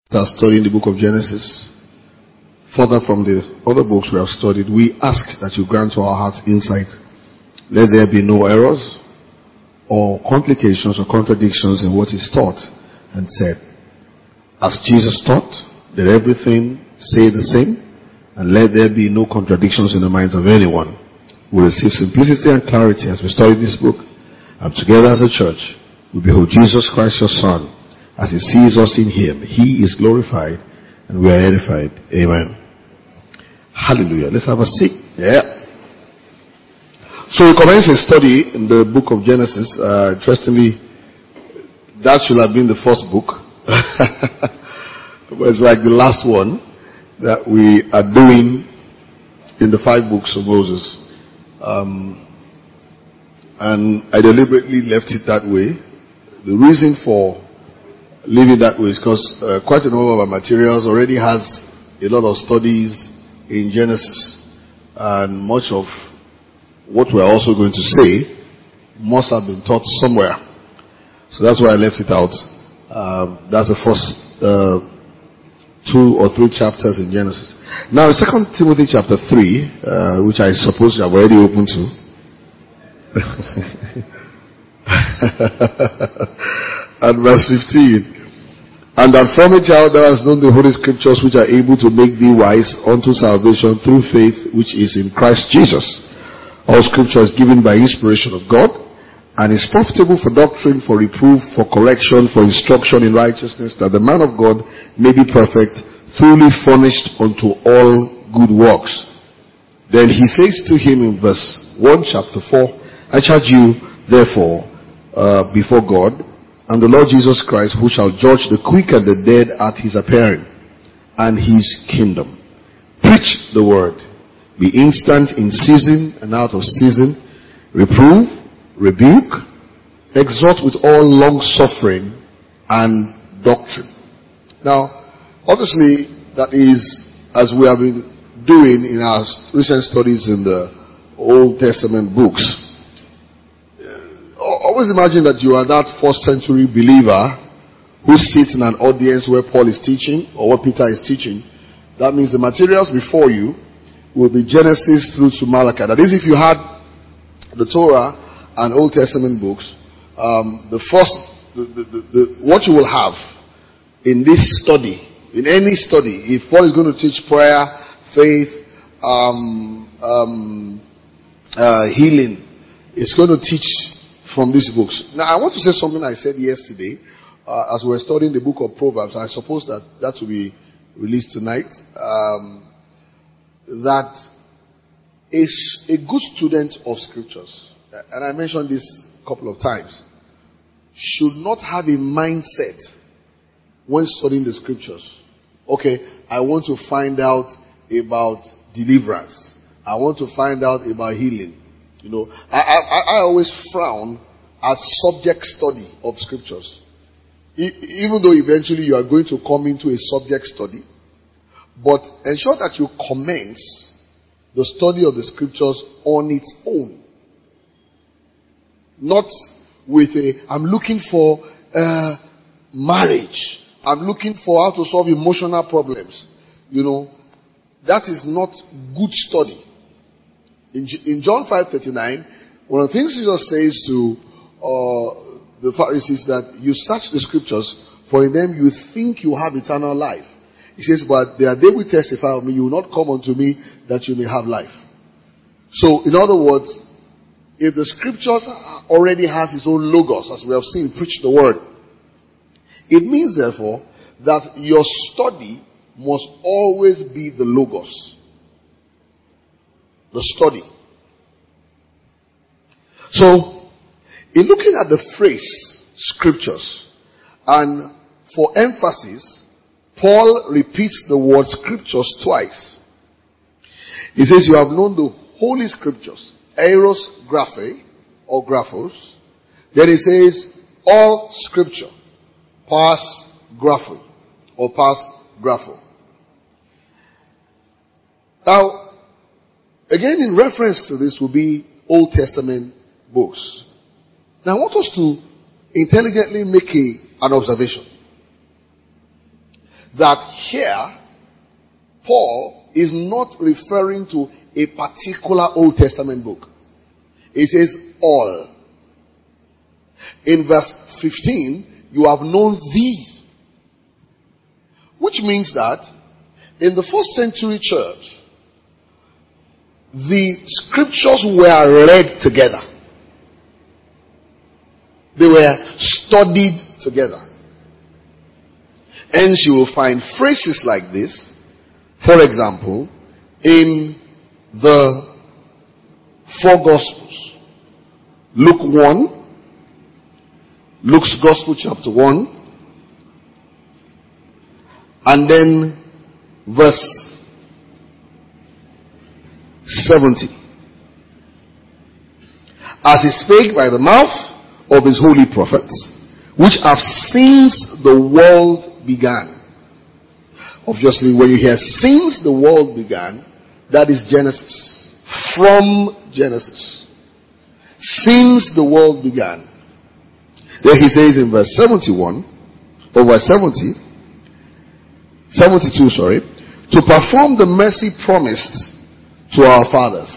Are studying the book of Genesis, further from the other books we have studied, we ask that you grant to our hearts insight. Let there be no errors or complications or contradictions in what is taught and said. As Jesus taught, let everything say the same, and let there be no contradictions in the minds of anyone. We receive simplicity and clarity as we study this book, and together as a church, we behold Jesus Christ, your Son. As He sees us in Him, He is glorified and we are edified. Amen. Hallelujah. Let's have a seat. Yeah. So we commence a study in the book of Genesis. Interestingly, that should have been the first book. But it's like the last one that we are doing in the 5 books of Moses. And I deliberately left it that way. The reason for leave it that way is because quite a number of our materials already has a lot of studies in Genesis, and much of what we're also going to say must have been taught somewhere. So that's why I left it out. That's the first 2 or 3 chapters in Genesis. Now, 2 Timothy chapter 3, which I suppose you have already opened to. And verse 15. And that from a child thou hast known the holy scriptures, which are able to make thee wise unto salvation through faith which is in Christ Jesus. All scripture is given by inspiration of God, and is profitable for doctrine, for reproof, for correction, for instruction in righteousness, that the man of God may be perfect, thoroughly furnished unto all good works. Then he says to him in verse 1 chapter 4, I charge you therefore before God and the Lord Jesus Christ, who shall judge the quick and the dead at His appearing and His kingdom. Preach the word. Be instant in season and out of season. Reprove, rebuke, exhort with all long suffering and doctrine. Now, obviously, that is, as we have been doing in our recent studies in the Old Testament books. Always imagine that you are that first century believer who sits in an audience where Paul is teaching or what Peter is teaching. That means the materials before you will be Genesis through to Malachi. That is, if you had the Torah and Old Testament books, what you will have in this study, in any study, if Paul is going to teach prayer, faith, healing, it's going to teach from these books. Now, I want to say something I said yesterday as we were studying the book of Proverbs. I suppose that will be released tonight. That is a good student of scriptures, and I mentioned this a couple of times, should not have a mindset when studying the scriptures. Okay, I want to find out about deliverance. I want to find out about healing. You know, I always frown at subject study of scriptures. Even though eventually you are going to come into a subject study, but ensure that you commence the study of the scriptures on its own. Not with I'm looking for marriage. I'm looking for how to solve emotional problems. You know, that is not good study. In John 5:39, one of the things Jesus says to the Pharisees that you search the scriptures, for in them you think you have eternal life. He says, but they will testify of me, you will not come unto me that you may have life. So, in other words, if the scriptures already has its own logos, as we have seen, preach the word, it means therefore that your study must always be the logos. The study. So, in looking at the phrase scriptures, and for emphasis, Paul repeats the word scriptures twice. He says, you have known the holy scriptures, eros graphe, or graphos. Then he says, all scripture, pas grapho, or pas grapho. Now, again, in reference to this will be Old Testament books. Now, I want us to intelligently make an observation. that here, Paul is not referring to a particular Old Testament book. It says all. In verse 15, you have known thee. Which means that in the first century church, the scriptures were read together. They were studied together. Hence you will find phrases like this. For example, in the four Gospels. Luke 1, Luke's Gospel chapter 1, and then verse 70. As he spake by the mouth of his holy prophets, which have since the world began. Obviously, when you hear since the world began, that is Genesis. From Genesis. Since the world began. Then he says in verse 71, or verse 72, to perform the mercy promised to our fathers,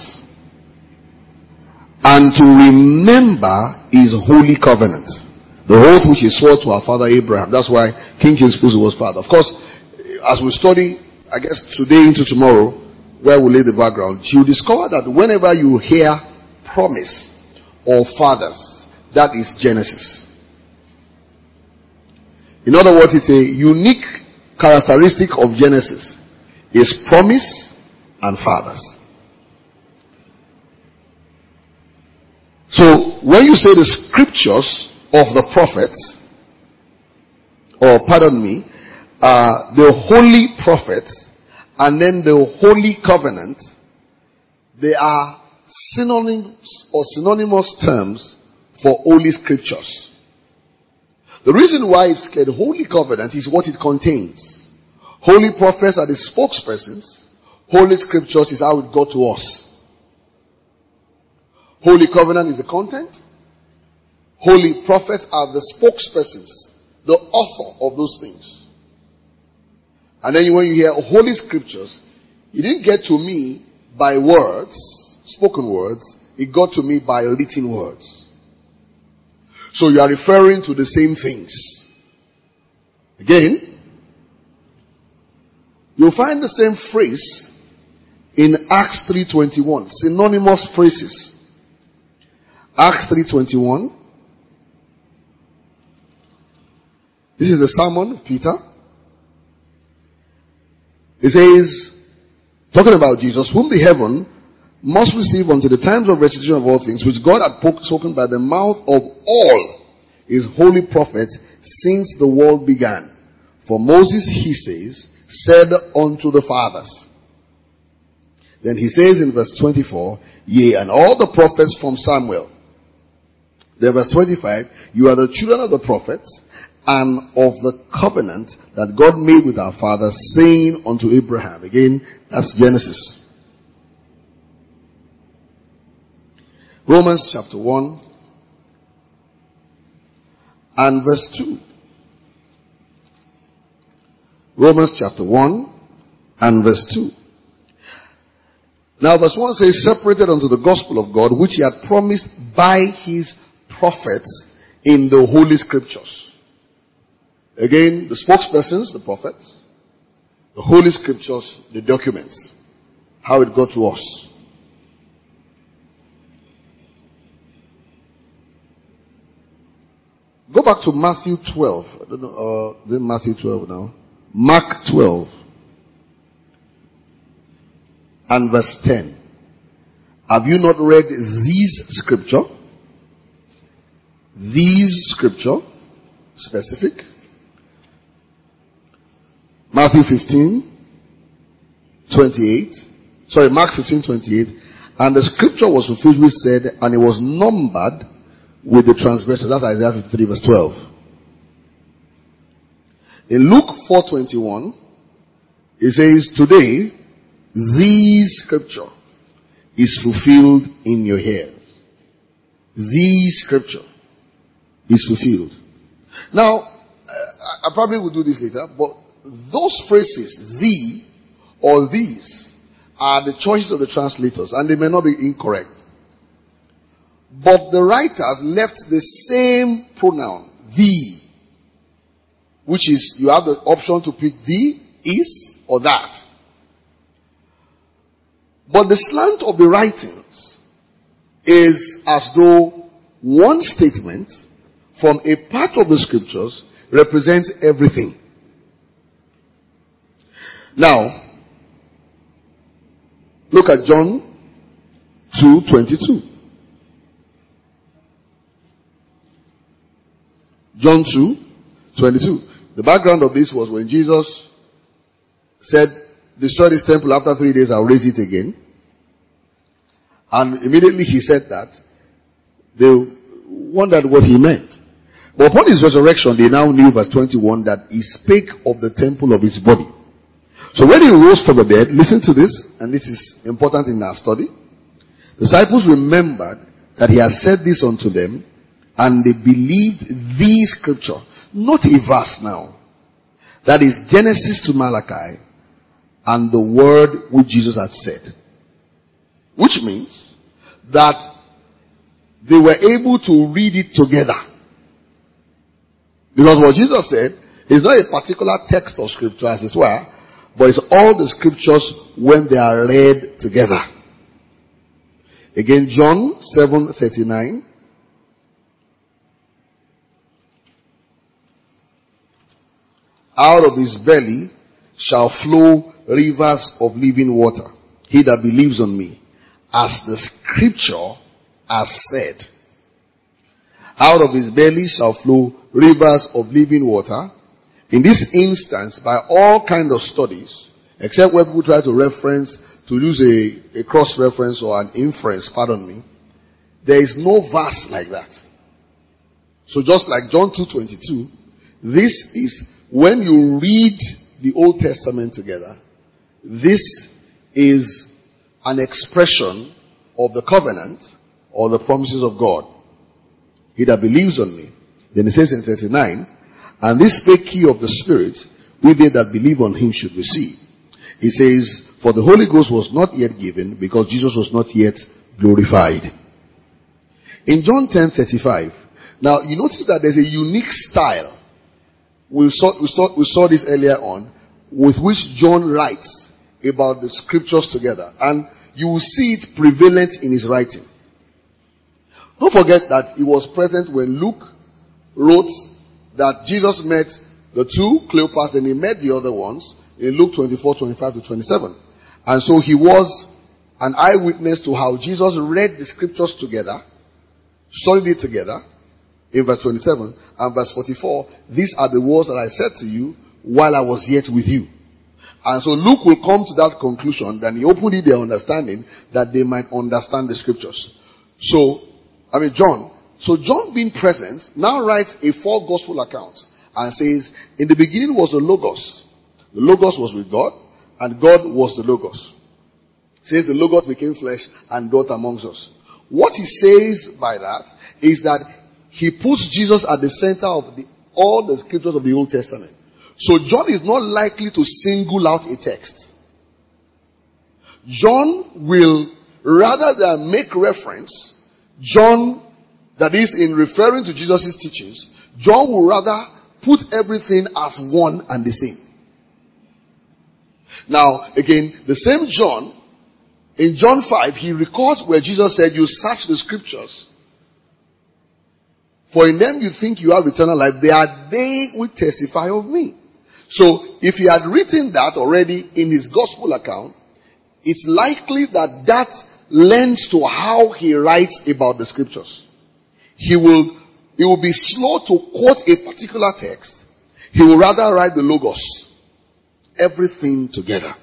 and to remember his holy covenant, the oath which he swore to our father Abraham. That's why King James was father. Of course, as we study, I guess today into tomorrow, where we lay the background, you discover that whenever you hear promise or fathers, that is Genesis. In other words, it's a unique characteristic of Genesis is promise and fathers. So, when you say the scriptures of the prophets, the holy prophets, and then the holy covenant, they are synonyms or synonymous terms for holy scriptures. The reason why it's called holy covenant is what it contains. Holy prophets are the spokespersons. Holy scriptures is how it got to us. Holy covenant is the content. Holy prophets are the spokespersons, the author of those things. And then when you hear holy scriptures, it didn't get to me by words, spoken words. It got to me by written words. So you are referring to the same things. Again, you'll find the same phrase in Acts 3:21. Synonymous phrases. Acts 3:21. This is the sermon of Peter. It says, talking about Jesus, whom the heaven must receive until the times of restitution of all things, which God had spoken by the mouth of all his holy prophets since the world began. For Moses, he says, said unto the fathers. Then he says in verse 24, yea, and all the prophets from Samuel. Then verse 25, you are the children of the prophets and of the covenant that God made with our fathers, saying unto Abraham. Again, that's Genesis. Romans chapter 1 and verse 2. Romans chapter 1 and verse 2. Now verse 1 says, separated unto the gospel of God, which he had promised by his prophets in the holy scriptures. Again, the spokespersons, the prophets. The holy scriptures, the documents. How it got to us. Go back to Matthew 12. I don't know, then Matthew 12 now. Mark 12. And verse 10. Have you not read these scripture? These scripture. Specific. Matthew 15. 28. Sorry, Mark 15, 28. And the scripture was fulfilled which said, and it was numbered with the transgressors. That's Isaiah 53 verse 12. In Luke 4:21, it says, today, this scripture is fulfilled in your ears. This scripture is fulfilled. Now, I probably will do this later, but those phrases, thee or these, are the choices of the translators, and they may not be incorrect. But the writers left the same pronoun, thee, which is, you have the option to pick thee, is, or that. But the slant of the writings is as though one statement from a part of the scriptures represents everything. Now, look at John 2:22. John 2:22. The background of this was when Jesus said, destroy this temple, after 3 days I'll raise it again. And immediately he said that, they wondered what he meant. But upon his resurrection, they now knew, verse 21, that he spake of the temple of his body. So when he rose from the dead, listen to this, and this is important in our study. The disciples remembered that he had said this unto them, and they believed the scripture. Not a verse now. That is Genesis to Malachi, and the word which Jesus had said. Which means that they were able to read it together. Because what Jesus said is not a particular text of scripture as it were, but it's all the scriptures when they are read together. Again, John 7:39. Out of his belly shall flow rivers of living water. He that believes on me, as the scripture has said. Out of his belly shall flow rivers of living water. In this instance, by all kinds of studies, except when people try to reference, to use a cross-reference or an inference, pardon me, there is no verse like that. So just like John 2:22, this is, when you read the Old Testament together, this is an expression of the covenant or the promises of God. He that believes on me. Then it says in 39, and this spake he of the Spirit, which they that believe on him should receive. He says, for the Holy Ghost was not yet given, because Jesus was not yet glorified. In John 10:35, now you notice that there's a unique style. We saw this earlier on, with which John writes about the scriptures together. And you will see it prevalent in his writing. Don't forget that he was present when Luke wrote that Jesus met the two, Cleopas, and he met the other ones in Luke 24:25-27. And so he was an eyewitness to how Jesus read the scriptures together, studied it together, in verse 27 and verse 44, these are the words that I said to you while I was yet with you. And so Luke will come to that conclusion that he opened their understanding that they might understand the scriptures. John being present now writes a four gospel account and says, in the beginning was the Logos. The Logos was with God, and God was the Logos. It says the Logos became flesh and dwelt amongst us. What he says by that is that he puts Jesus at the center of all the scriptures of the Old Testament. So John is not likely to single out a text. John will, rather than make reference, that is in referring to Jesus' teachings, John will rather put everything as one and the same. Now, again, the same John, in John 5, he records where Jesus said, you search the scriptures, for in them you think you have eternal life. They are they which testify of me. So, if he had written that already in his gospel account, it's likely that lends to how he writes about the scriptures. He will be slow to quote a particular text. He will rather write the Logos. Everything together.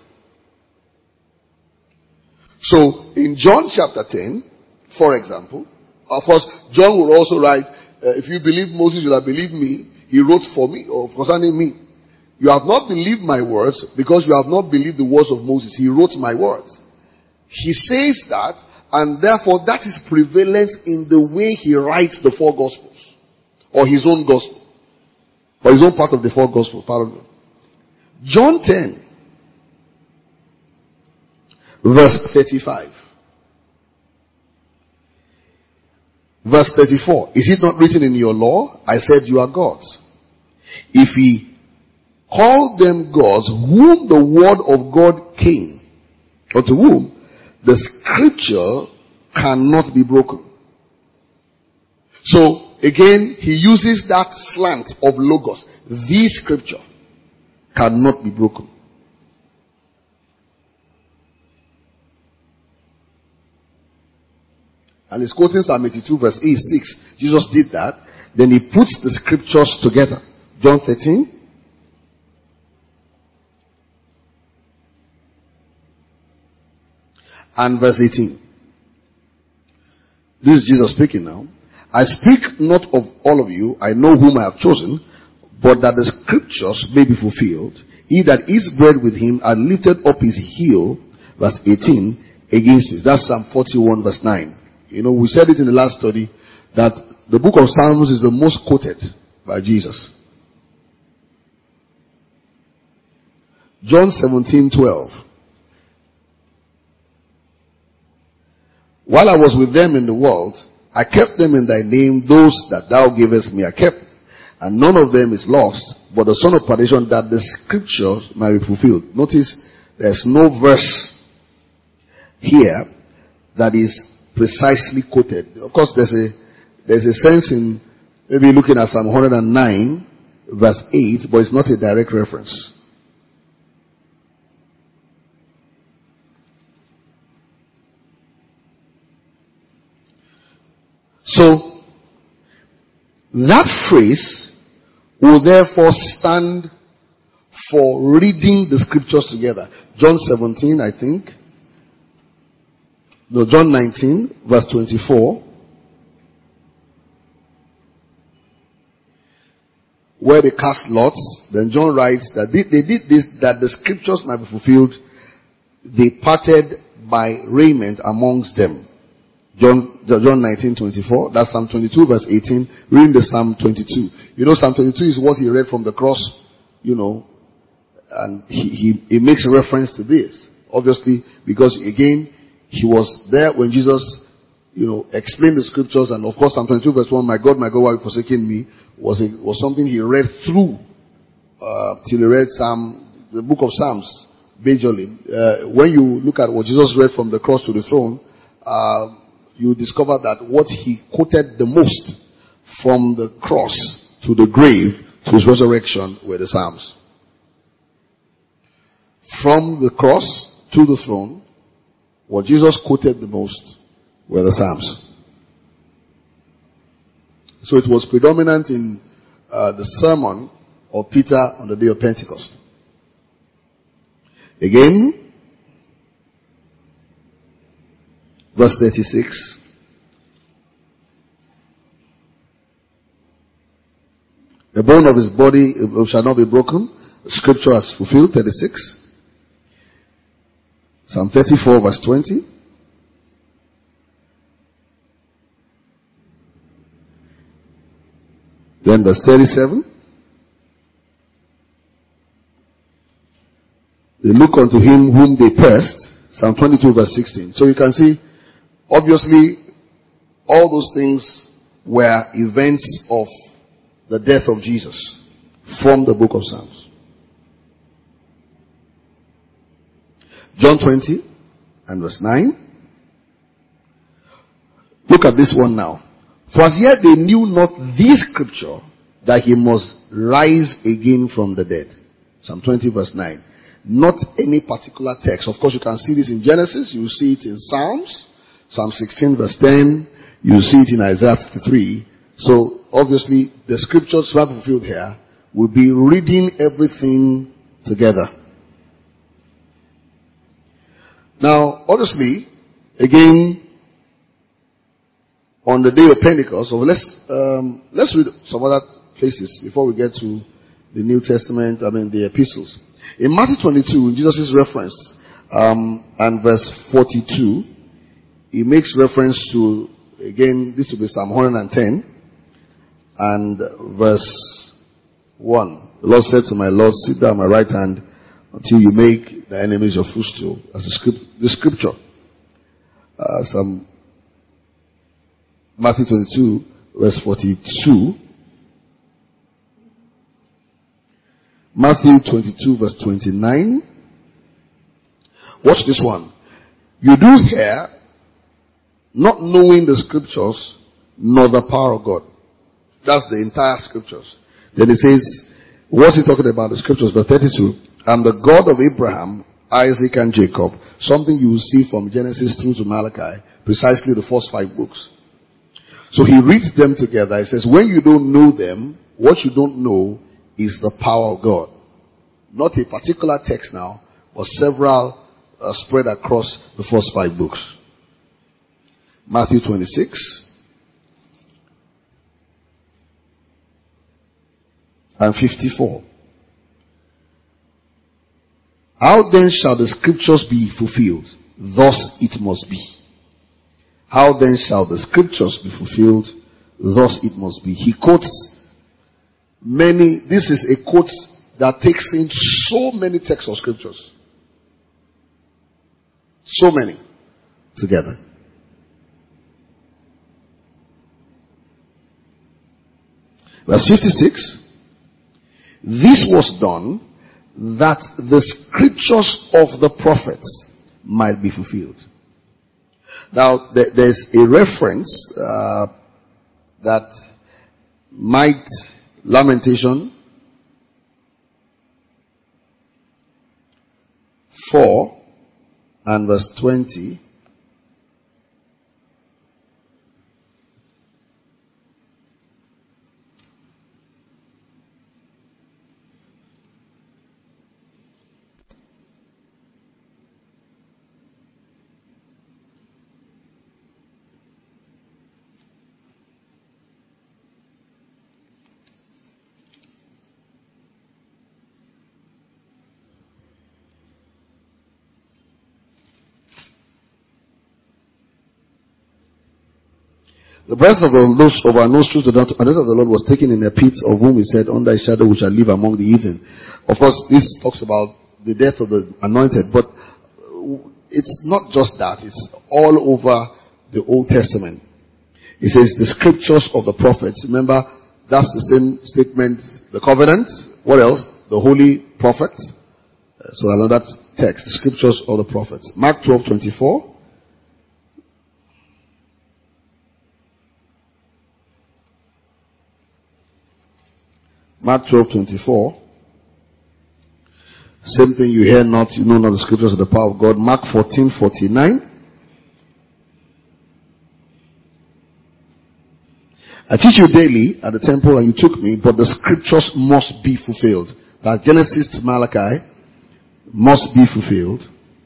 So, in John chapter 10, for example, of course, John will also write, if you believe Moses, you have believed me. He wrote for me, or concerning me. You have not believed my words because you have not believed the words of Moses. He wrote my words. He says that, and therefore that is prevalent in the way he writes the four gospels. Or his own gospel. Or his own part of the four gospels, pardon me. John 10, verse 35. Verse 34. Is it not written in your law? I said you are gods. If he called them gods, whom the word of God came, or to whom the scripture cannot be broken. So, again, he uses that slant of logos. The scripture cannot be broken. And he's quoting Psalm 82 verse 6. Jesus did that. Then he puts the scriptures together. John 13. And verse 18. This is Jesus speaking now. I speak not of all of you. I know whom I have chosen. But that the scriptures may be fulfilled. He that eats bread with him and lifted up his heel. Verse 18. Against me. That's Psalm 41 verse 9. You know, we said it in the last study that the book of Psalms is the most quoted by Jesus. John 17:12. While I was with them in the world, I kept them in thy name, those that thou gavest me I kept. And none of them is lost, but the son of perdition, that the scripture might be fulfilled. Notice there's no verse here that is precisely quoted. Of course, there's a sense in maybe looking at Psalm 109 verse 8, but it's not a direct reference. So, that phrase will therefore stand for reading the scriptures together. John 17, I think. No, John 19, verse 24. Where they cast lots, then John writes that they did this, that the scriptures might be fulfilled. They parted by raiment amongst them. John 19:24. That's Psalm 22 verse 18. Reading the Psalm 22. You know, Psalm 22 is what he read from the cross, you know, and he makes a reference to this. Obviously, because again, he was there when Jesus, you know, explained the scriptures, and of course Psalm 22 verse 1, my God, why have you forsaken me, was something he read through, till he read the book of Psalms, majorly. When you look at what Jesus read from the cross to the throne, you discover that what he quoted the most from the cross to the grave to his resurrection were the Psalms. From the cross to the throne, what Jesus quoted the most were the Psalms. So it was predominant in the sermon of Peter on the day of Pentecost. Again, verse 36. The bone of his body shall not be broken. The scripture has fulfilled. 36. Psalm 34 verse 20. Then verse 37. They look unto him whom they pierced. Psalm 22 verse 16. So you can see, obviously, all those things were events of the death of Jesus from the book of Psalms. John 20 and verse 9. Look at this one now. For as yet they knew not this scripture, that he must rise again from the dead. Psalm 20 verse 9. Not any particular text. Of course, you can see this in Genesis. You see it in Psalms. Psalm 16 verse 10. You see it in Isaiah 53. So, obviously, the scriptures that are fulfilled here will be reading everything together. Now, obviously, again, on the day of Pentecost, so let's read some other places before we get to the New Testament, the epistles. In Matthew 22, Jesus' reference, and verse 42, he makes reference to, again, this will be Psalm 110, and verse 1. The Lord said to my Lord, sit down at my right hand until you make the enemies your footstool. As the scripture. Some Matthew 22, verse 42. Matthew 22, verse 29. Watch this one. You do hear, not knowing the scriptures, nor the power of God. That's the entire scriptures. Then it says, what's he talking about? The scriptures, verse 32. I'm the God of Abraham, Isaac, and Jacob. Something you will see from Genesis through to Malachi. Precisely the first 5 books. So he reads them together. He says, when you don't know them, what you don't know is the power of God. Not a particular text now, but several spread across the first 5 books. Matthew 26 and 54. How then shall the scriptures be fulfilled? Thus it must be. How then shall the scriptures be fulfilled? Thus it must be. He quotes many. This is a quote that takes in so many texts of scriptures. So many together. Verse 56. This was done that the scriptures of the prophets might be fulfilled. Now, there's a reference that might, Lamentation 4 and verse 20. The breath of our nostrils, the breath of the Lord was taken in a pit, of whom he said, under his shadow we shall live among the heathen. Of course, this talks about the death of the anointed, but it's not just that. It's all over the Old Testament. It says the scriptures of the prophets. Remember, that's the same statement. The covenant. What else? The holy prophets. So another text, the scriptures of the prophets. Mark 12:24. Mark 12:24. Same thing, you hear not, you know not the scriptures of the power of God. Mark 14:49. I teach you daily at the temple and you took me, but the scriptures must be fulfilled. That Genesis to Malachi must be fulfilled.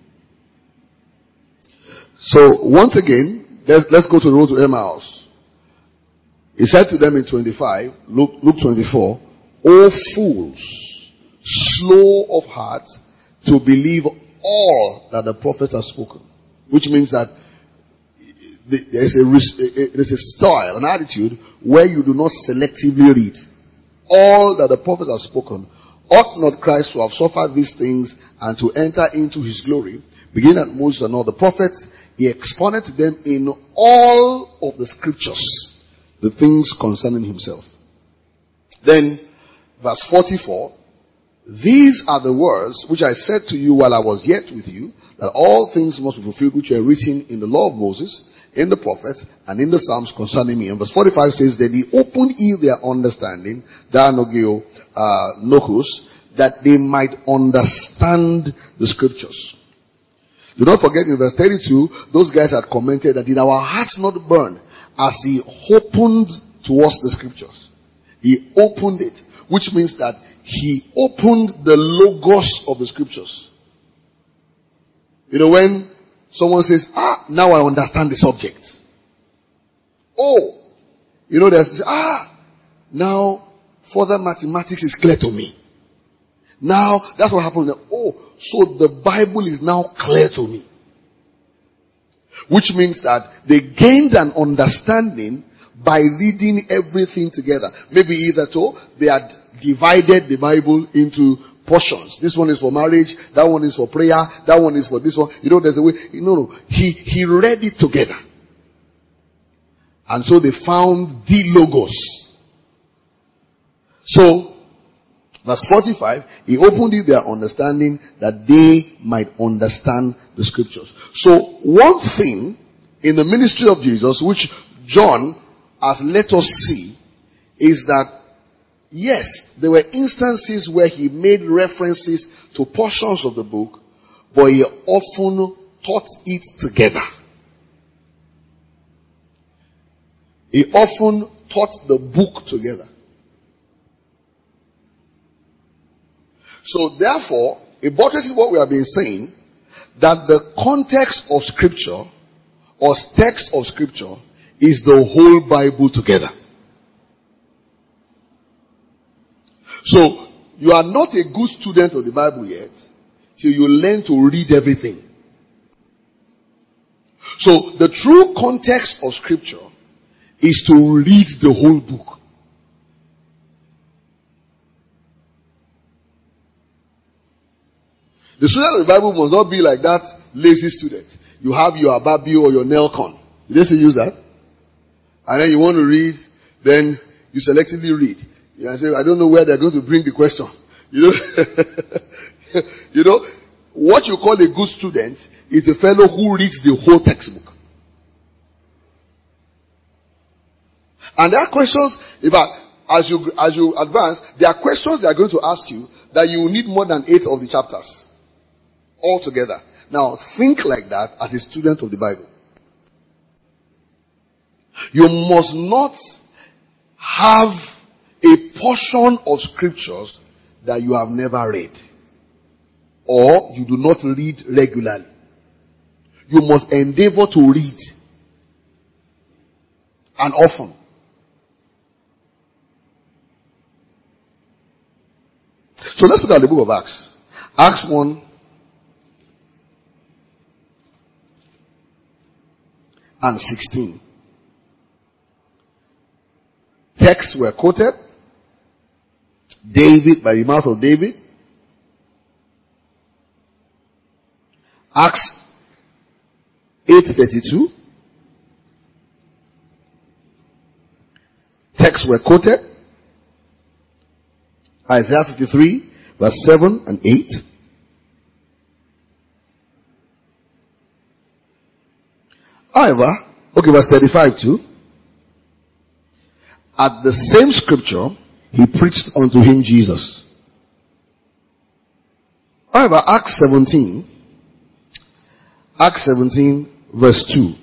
So once again, let's go to the road to Emmaus. He said to them in 25, Luke 24, O fools, slow of heart to believe all that the prophets have spoken. Which means that there's a style, an attitude where you do not selectively read. All that the prophets have spoken. Ought not Christ to have suffered these things and to enter into his glory? Beginning at Moses and all the prophets, he expounded to them in all of the scriptures the things concerning himself. Then, verse 44, these are the words which I said to you while I was yet with you, that all things must be fulfilled which are written in the law of Moses, in the prophets, and in the Psalms concerning me. And verse 45 says, then he opened their understanding, Nochus, that they might understand the scriptures. Do not forget in verse 32, those guys had commented that did our hearts not burn as he opened to us the scriptures. He opened it, which means that he opened the logos of the scriptures. You know, when someone says, now I understand the subject. Oh, you know, there's, now further mathematics is clear to me. Now, that's what happened. Oh, so the Bible is now clear to me. Which means that they gained an understanding by reading everything together. Maybe either they had divided the Bible into portions. This one is for marriage, that one is for prayer, that one is for this one. There's a way. No. He read it together. And so they found the logos. So, verse 45, he opened it their understanding that they might understand the scriptures. So, one thing in the ministry of Jesus, which John has let us see, is that yes, there were instances where he made references to portions of the book, but he often taught it together. He often taught the book together. So therefore, it buttresses what we have been saying, that the context of scripture or text of scripture is the whole Bible together. So, you are not a good student of the Bible yet till you learn to read everything. So, the true context of scripture is to read the whole book. The student of the Bible must not be like that lazy student. You have your Ababi or your Nelcon. You just use that. And then you want to read, then you selectively read. You say, I don't know where they're going to bring the question. What you call a good student is a fellow who reads the whole textbook. And there are questions, in fact, as you advance, there are questions they are going to ask you that you will need more than 8 of the chapters altogether. Now, think like that as a student of the Bible. You must not have a portion of scriptures that you have never read or you do not read regularly. You must endeavor to read, and often. So let's look at the book of Acts. Acts 1 and 16. Texts were quoted. David, by the mouth of David. Acts 8:32. Texts were quoted. Isaiah 53, verse 7 and 8. However, verse 35 too. At the same scripture, he preached unto him Jesus. However, Acts 17, verse 2.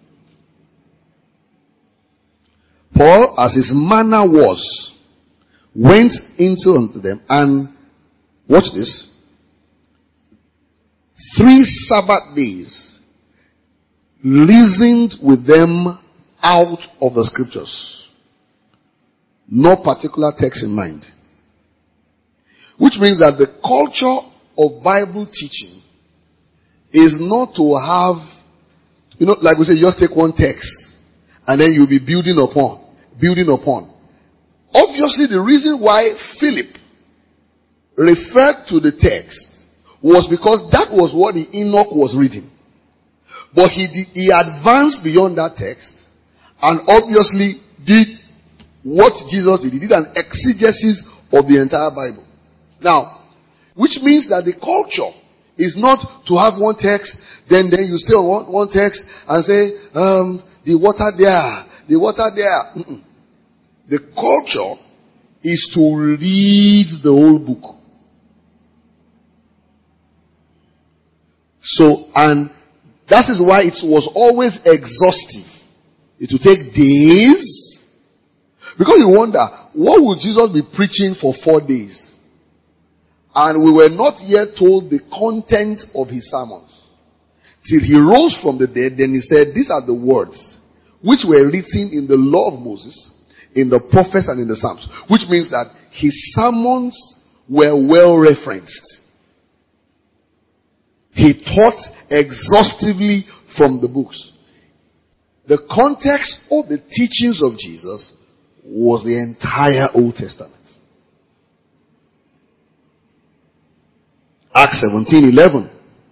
Paul, as his manner was, went into unto them and, watch this, 3 Sabbath days, reasoned with them out of the scriptures. No particular text in mind. Which means that the culture of Bible teaching is not to have, like we say, you just take one text and then you'll be building upon. Obviously, the reason why Philip referred to the text was because that was what the Enoch was reading. But he advanced beyond that text and obviously did what Jesus did. He did an exegesis of the entire Bible. Now, which means that the culture is not to have one text, then you stay on one text and say, the water there. Mm-mm. The culture is to read the whole book. So, and that is why it was always exhaustive. It would take days. Because you wonder, what would Jesus be preaching for 4 days? And we were not yet told the content of his sermons. Till he rose from the dead, then he said, these are the words which were written in the law of Moses, in the prophets and in the Psalms. Which means that his sermons were well referenced. He taught exhaustively from the books. The context of the teachings of Jesus was the entire Old Testament. Acts 17:11.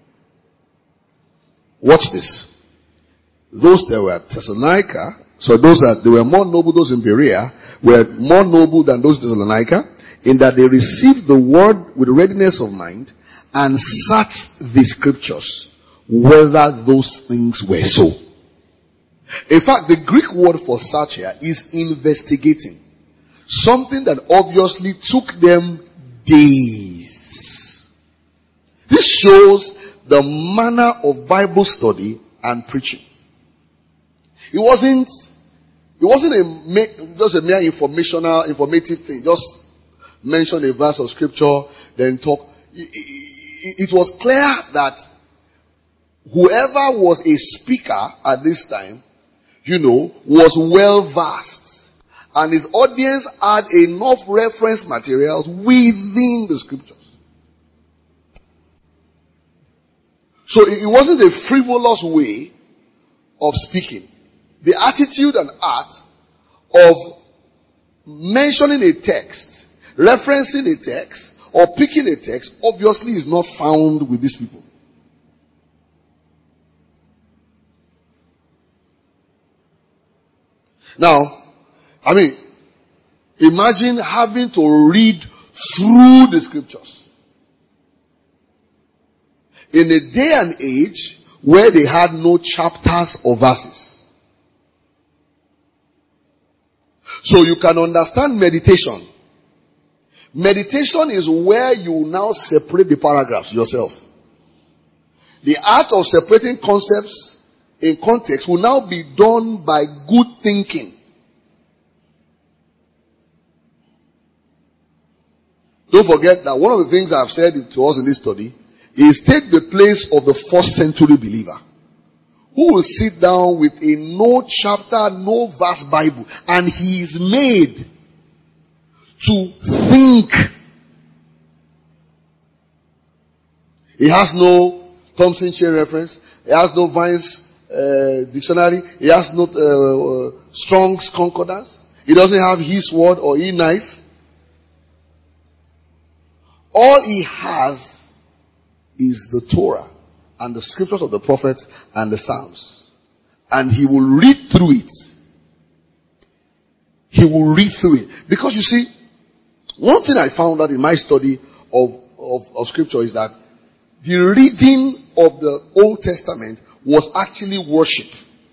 Watch this. Those that were at Thessalonica, so they were more noble, those in Berea, were more noble than those in Thessalonica, in that they received the word with readiness of mind and searched the scriptures, whether those things were so. In fact, the Greek word for search here is investigating. Something that obviously took them days. This shows the manner of Bible study and preaching. It wasn't just a mere informative thing. Just mention a verse of scripture, then talk. It was clear that whoever was a speaker at this time, was well versed. And his audience had enough reference materials within the scriptures. So it wasn't a frivolous way of speaking. The attitude and art of mentioning a text, referencing a text, or picking a text obviously is not found with these people. Now, imagine having to read through the scriptures. In a day and age where they had no chapters or verses. So you can understand meditation. Meditation is where you now separate the paragraphs yourself. The art of separating concepts in context will now be done by good thinking. Don't forget that one of the things I've said to us in this study is take the place of the first century believer who will sit down with a no chapter, no verse Bible, and he is made to think. He has no Thompson Chain reference. He has no Vine's dictionary. He has no Strong's concordance. He doesn't have his word or his knife. All he has is the Torah and the scriptures of the prophets and the Psalms. And he will read through it. He will read through it. Because you see, one thing I found out in my study of scripture is that the reading of the Old Testament was actually worship.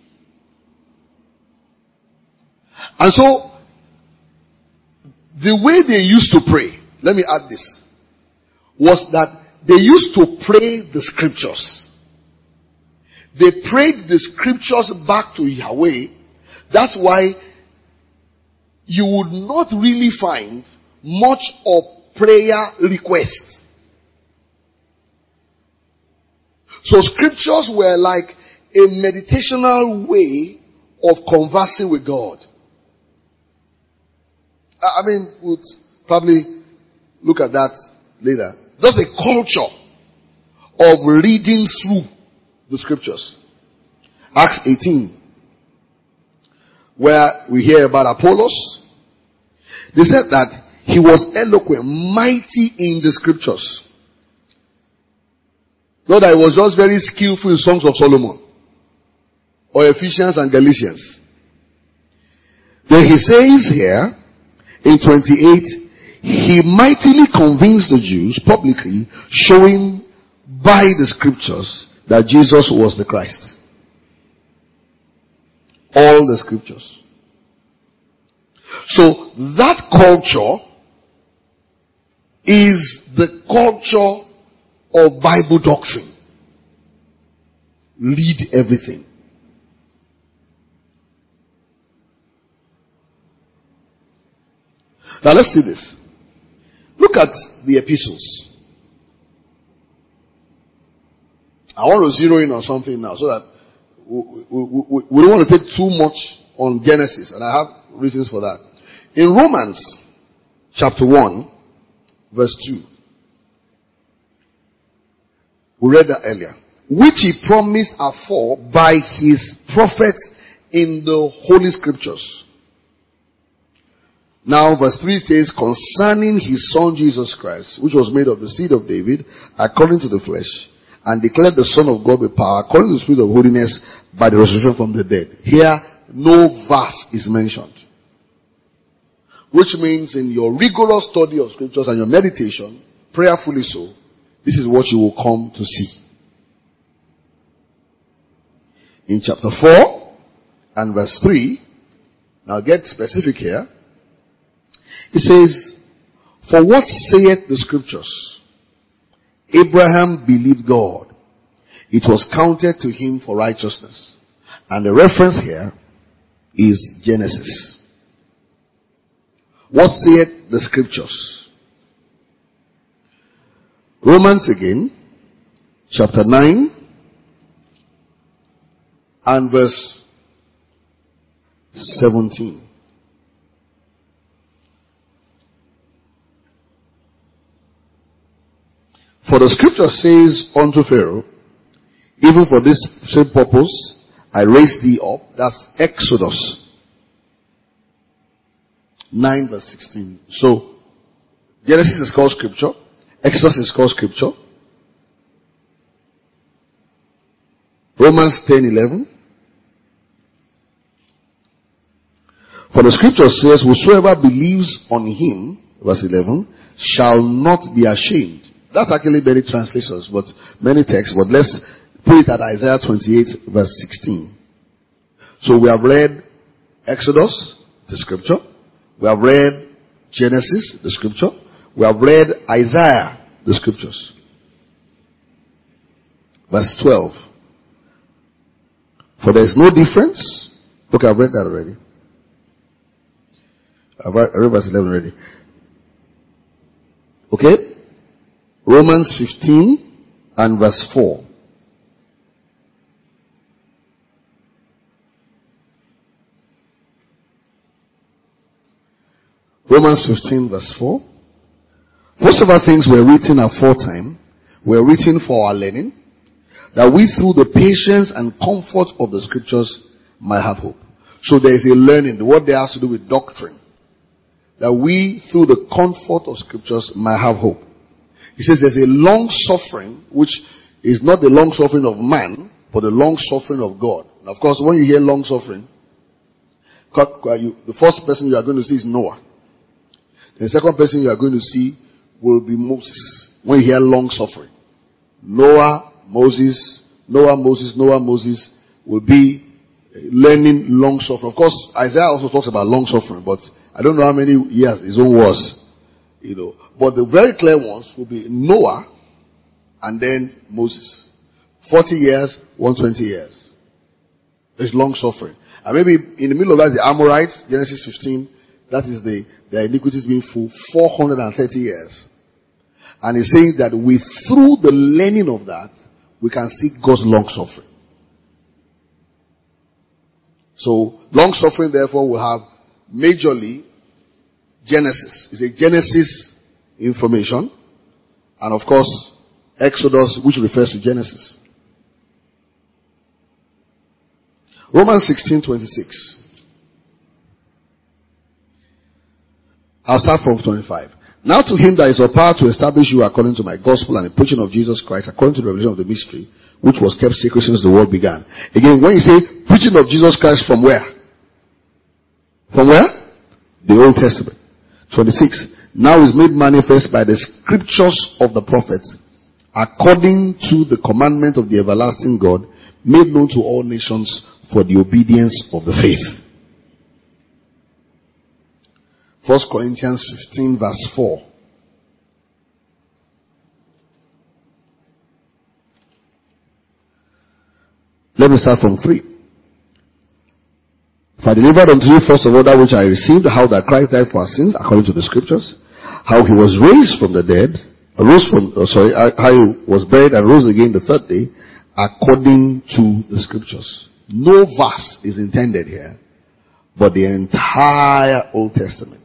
And so, the way they used to pray, let me add this, was that they used to pray the scriptures. They prayed the scriptures back to Yahweh. That's why you would not really find much of prayer requests. So scriptures were like a meditational way of conversing with God. We'll probably look at that later. There's a culture of reading through the scriptures. Acts 18, where we hear about Apollos. They said that he was eloquent, mighty in the scriptures. Not that he was just very skillful in Songs of Solomon or Ephesians and Galatians. Then he says here in 28, he mightily convinced the Jews publicly, showing by the scriptures that Jesus was the Christ. All the scriptures. So that culture is the culture of Bible doctrine. Read everything. Now let's see this. Look at the epistles. I want to zero in on something now so that we don't want to take too much on Genesis, and I have reasons for that. In Romans chapter 1, verse 2, we read that earlier. Which he promised afore by his prophets in the Holy Scriptures. Now verse 3 says, concerning his son Jesus Christ, which was made of the seed of David, according to the flesh, and declared the Son of God with power, according to the Spirit of holiness, by the resurrection from the dead. Here, no verse is mentioned. Which means in your rigorous study of scriptures and your meditation, prayerfully so, this is what you will come to see. In chapter 4 and verse 3, now get specific here, it says, for what saith the scriptures? Abraham believed God. It was counted to him for righteousness. And the reference here is Genesis. What saith the scriptures? Romans again, chapter 9 and verse 17. For the scripture says unto Pharaoh, even for this same purpose, I raised thee up. That's Exodus 9 verse 16. So, Genesis is called scripture. Exodus is called scripture. Romans 10:11. For the scripture says, whosoever believes on him, verse 11, shall not be ashamed. That's actually many translations, but many texts, but let's put it at Isaiah 28 verse 16. So we have read Exodus, the scripture. We have read Genesis, the scripture. We have read Isaiah, the scriptures. Verse 12. For there is no difference. Okay, I've read that already. I've read verse 11 already. Okay? Romans 15 and verse 4. Romans 15 verse 4. Whatsoever things were written aforetime were written for our learning, that we through the patience and comfort of the scriptures might have hope. So there is a learning. The word there has to do with doctrine. That we through the comfort of scriptures might have hope. He says there's a long suffering, which is not the long suffering of man, but the long suffering of God. And of course, when you hear long suffering, the first person you are going to see is Noah. The second person you are going to see will be Moses. When you hear long suffering, Noah, Moses will be learning long suffering. Of course, Isaiah also talks about long suffering, but I don't know how many years his own was. But the very clear ones will be Noah and then Moses. 40 years, 120 years. There's long suffering. And maybe in the middle of that, the Amorites, Genesis 15, that is their iniquities being full, 430 years. And he's saying that through the learning of that, we can see God's long suffering. So, long suffering therefore will have majorly Genesis. It's a Genesis information. And of course, Exodus, which refers to Genesis. Romans 16:26. I'll start from 25. Now to him that is of power to establish you according to my gospel and the preaching of Jesus Christ, according to the revelation of the mystery, which was kept secret since the world began. Again, when you say preaching of Jesus Christ, from where? From where? The Old Testament. 26. Now is made manifest by the scriptures of the prophets, according to the commandment of the everlasting God, made known to all nations for the obedience of the faith. 1 Corinthians 15 verse 4. Let me start from 3. For I delivered unto you first of all that which I received, how that Christ died for our sins, according to the scriptures, how he was raised from the dead, how he was buried and rose again the third day, according to the scriptures. No verse is intended here, but the entire Old Testament.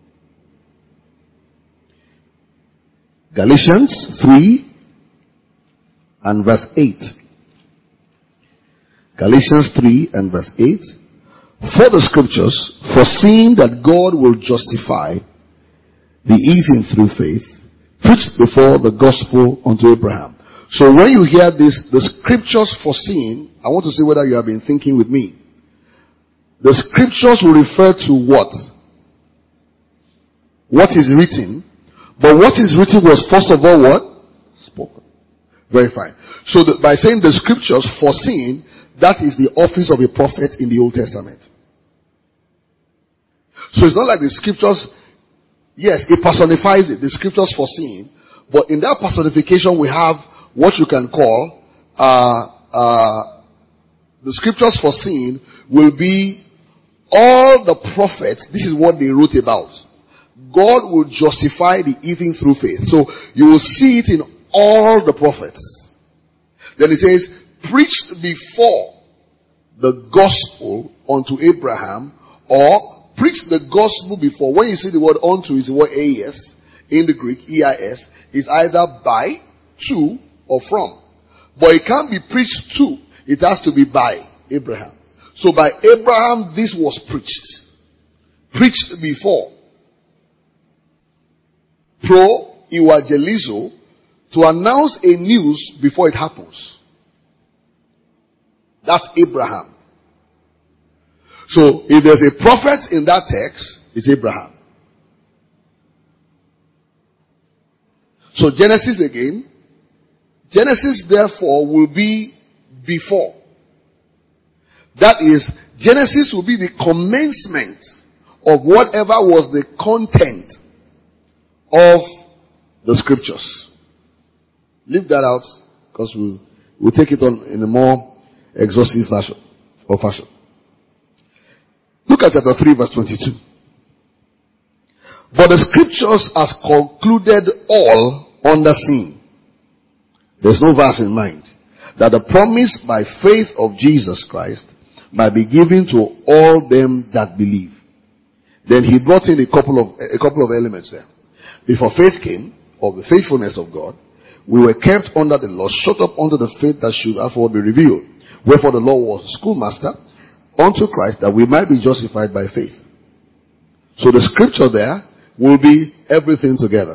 Galatians 3 and verse 8. Galatians 3 and verse 8. For the scriptures, foreseeing that God will justify the heathen through faith, preached before the gospel unto Abraham. So when you hear this, the scriptures foreseen, I want to see whether you have been thinking with me. The scriptures will refer to what? What is written. But what is written was first of all what? Spoken. Very fine. So by saying the scriptures foreseen, that is the office of a prophet in the Old Testament. So it's not like the scriptures, yes, it personifies it, the scriptures foreseen, but in that personification we have what you can call, the scriptures foreseen will be all the prophets. This is what they wrote about. God will justify the heathen through faith. So you will see it in all the prophets. Then it says, preached before the gospel unto Abraham, or preached the gospel before. When you see the word unto, is the word AES in the Greek, EIS, is either by, to, or from. But it can't be preached to. It has to be by Abraham. So by Abraham, this was preached. Preached before. Pro evangelizo, to announce a news before it happens. That's Abraham. So if there's a prophet in that text, it's Abraham. So Genesis again. Genesis therefore will be before. That is, Genesis will be the commencement of whatever was the content of the scriptures. Leave that out because we'll take it on in a more exhaustive fashion. Look at chapter 3 verse 22. But the scriptures has concluded all under sin. There's no verse in mind. That the promise by faith of Jesus Christ might be given to all them that believe. Then he brought in a couple of elements there. Before faith came, or the faithfulness of God, we were kept under the law, shut up under the faith that should afterward be revealed. Wherefore the law was a schoolmaster unto Christ, that we might be justified by faith. So the scripture there will be everything together.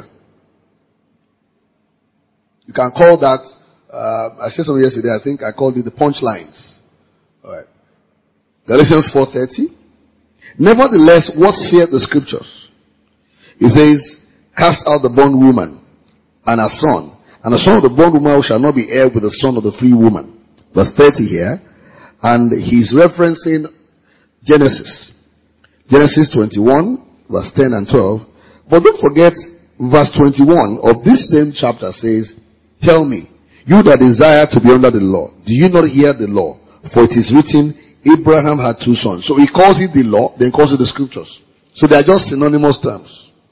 You can call that, I said something yesterday, I think I called it the punchlines. Alright. Galatians 4:30. Nevertheless, what saith the scriptures? It says, cast out the bondwoman and her son. And the son of the bondwoman shall not be heir with the son of the free woman. Verse 30 here. And he's referencing Genesis. Genesis 21, verse 10 and 12. But don't forget, verse 21 of this same chapter says, tell me, you that desire to be under the law, do you not hear the law? For it is written, Abraham had two sons. So he calls it the law, then calls it the scriptures. So they are just synonymous terms.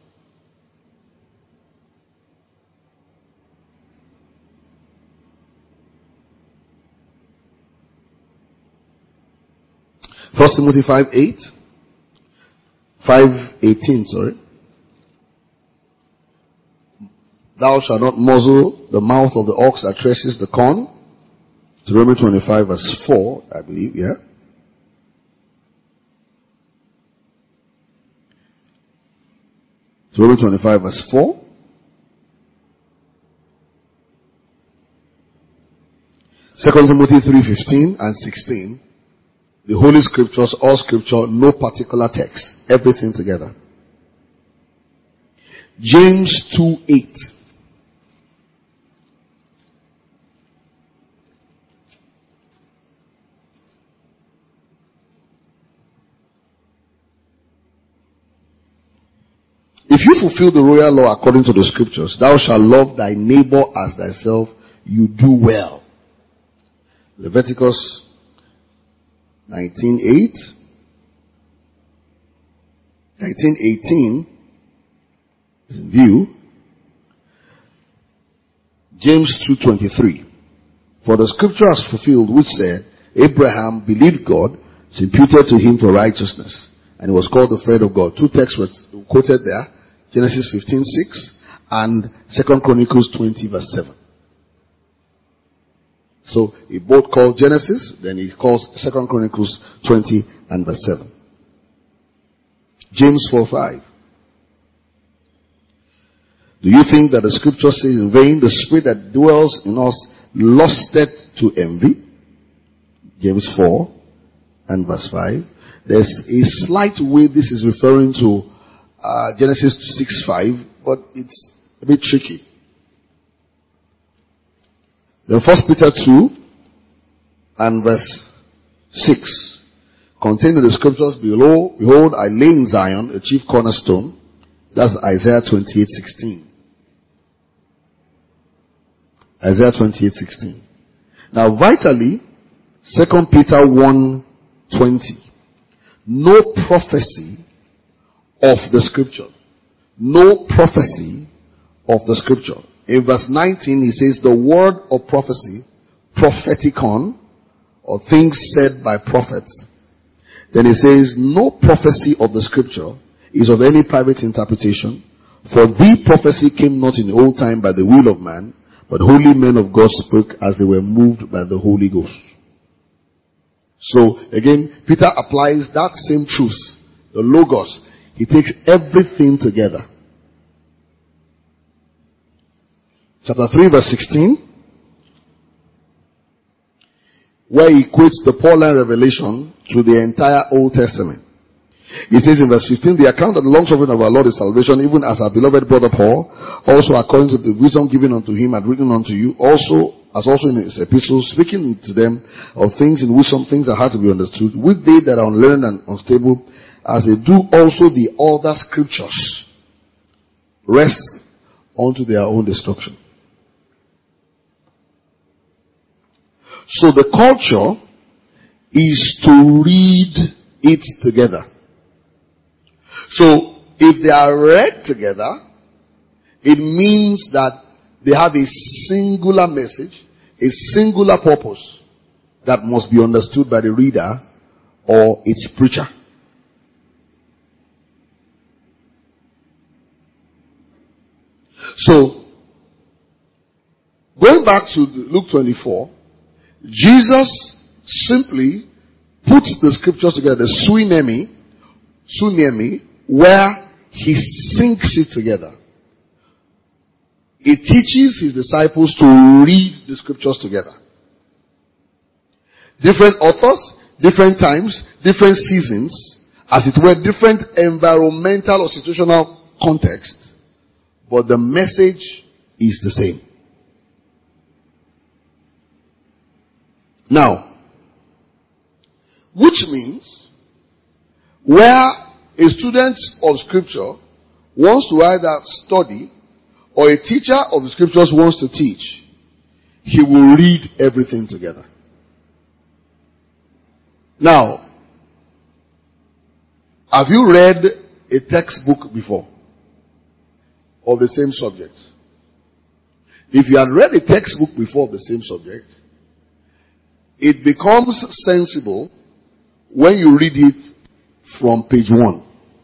First Timothy 5:18, sorry. Thou shalt not muzzle the mouth of the ox that threshes the corn. Deuteronomy 25 verse 4, I believe, yeah. Deuteronomy 25 verse 4. Second Timothy 3:15 and 16. The Holy Scriptures, all Scripture, no particular text. Everything together. James 2:8. If you fulfill the royal law according to the scriptures, thou shalt love thy neighbor as thyself, you do well. Leviticus 19:8. 19:18 is in view. James 2:23. For the scripture is fulfilled which said, Abraham believed God, it's imputed to him for righteousness, and he was called the friend of God. Two texts were quoted there. Genesis 15:6 and 2 Chronicles 20 verse 7. So he both called Genesis, then he calls 2 Chronicles 20 and verse 7. James 4:5. Do you think that the scripture says in vain, the spirit that dwells in us lusted to envy? James 4 and verse 5. There's a slight way this is referring to Genesis 6:5, but it's a bit tricky. Then 1 Peter 2 and verse 6. Contained in the scriptures, behold, I lay in Zion a chief cornerstone. That's Isaiah 28:16. Isaiah 28:16. Now vitally, 2 Peter 1:20. No prophecy of the scripture. No prophecy of the scripture. In verse 19, he says, the word of prophecy, propheticon, or things said by prophets. Then he says, no prophecy of the scripture is of any private interpretation, for the prophecy came not in the old time by the will of man, but holy men of God spoke as they were moved by the Holy Ghost. So again, Peter applies that same truth, the Logos. He takes everything together. Chapter 3 verse 16, where he equates the Pauline revelation to the entire Old Testament. It says in verse 15, the account of the long suffering of our Lord is salvation, even as our beloved brother Paul, also according to the wisdom given unto him, had written unto you, also in his epistles, speaking to them of things in which some things are hard to be understood, which they that are unlearned and unstable, as they do also the other scriptures, rest unto their own destruction. So the culture is to read it together. So if they are read together, it means that they have a singular message, a singular purpose that must be understood by the reader or its preacher. So, going back to Luke 24, Jesus simply puts the scriptures together, the sunemi, where he syncs it together. He teaches his disciples to read the scriptures together. Different authors, different times, different seasons, as it were, different environmental or situational context, but the message is the same. Now, which means where a student of scripture wants to either study or a teacher of the scriptures wants to teach, he will read everything together. Now, have you read a textbook before of the same subject? If you had read a textbook before of the same subject, it becomes sensible when you read it from page 1.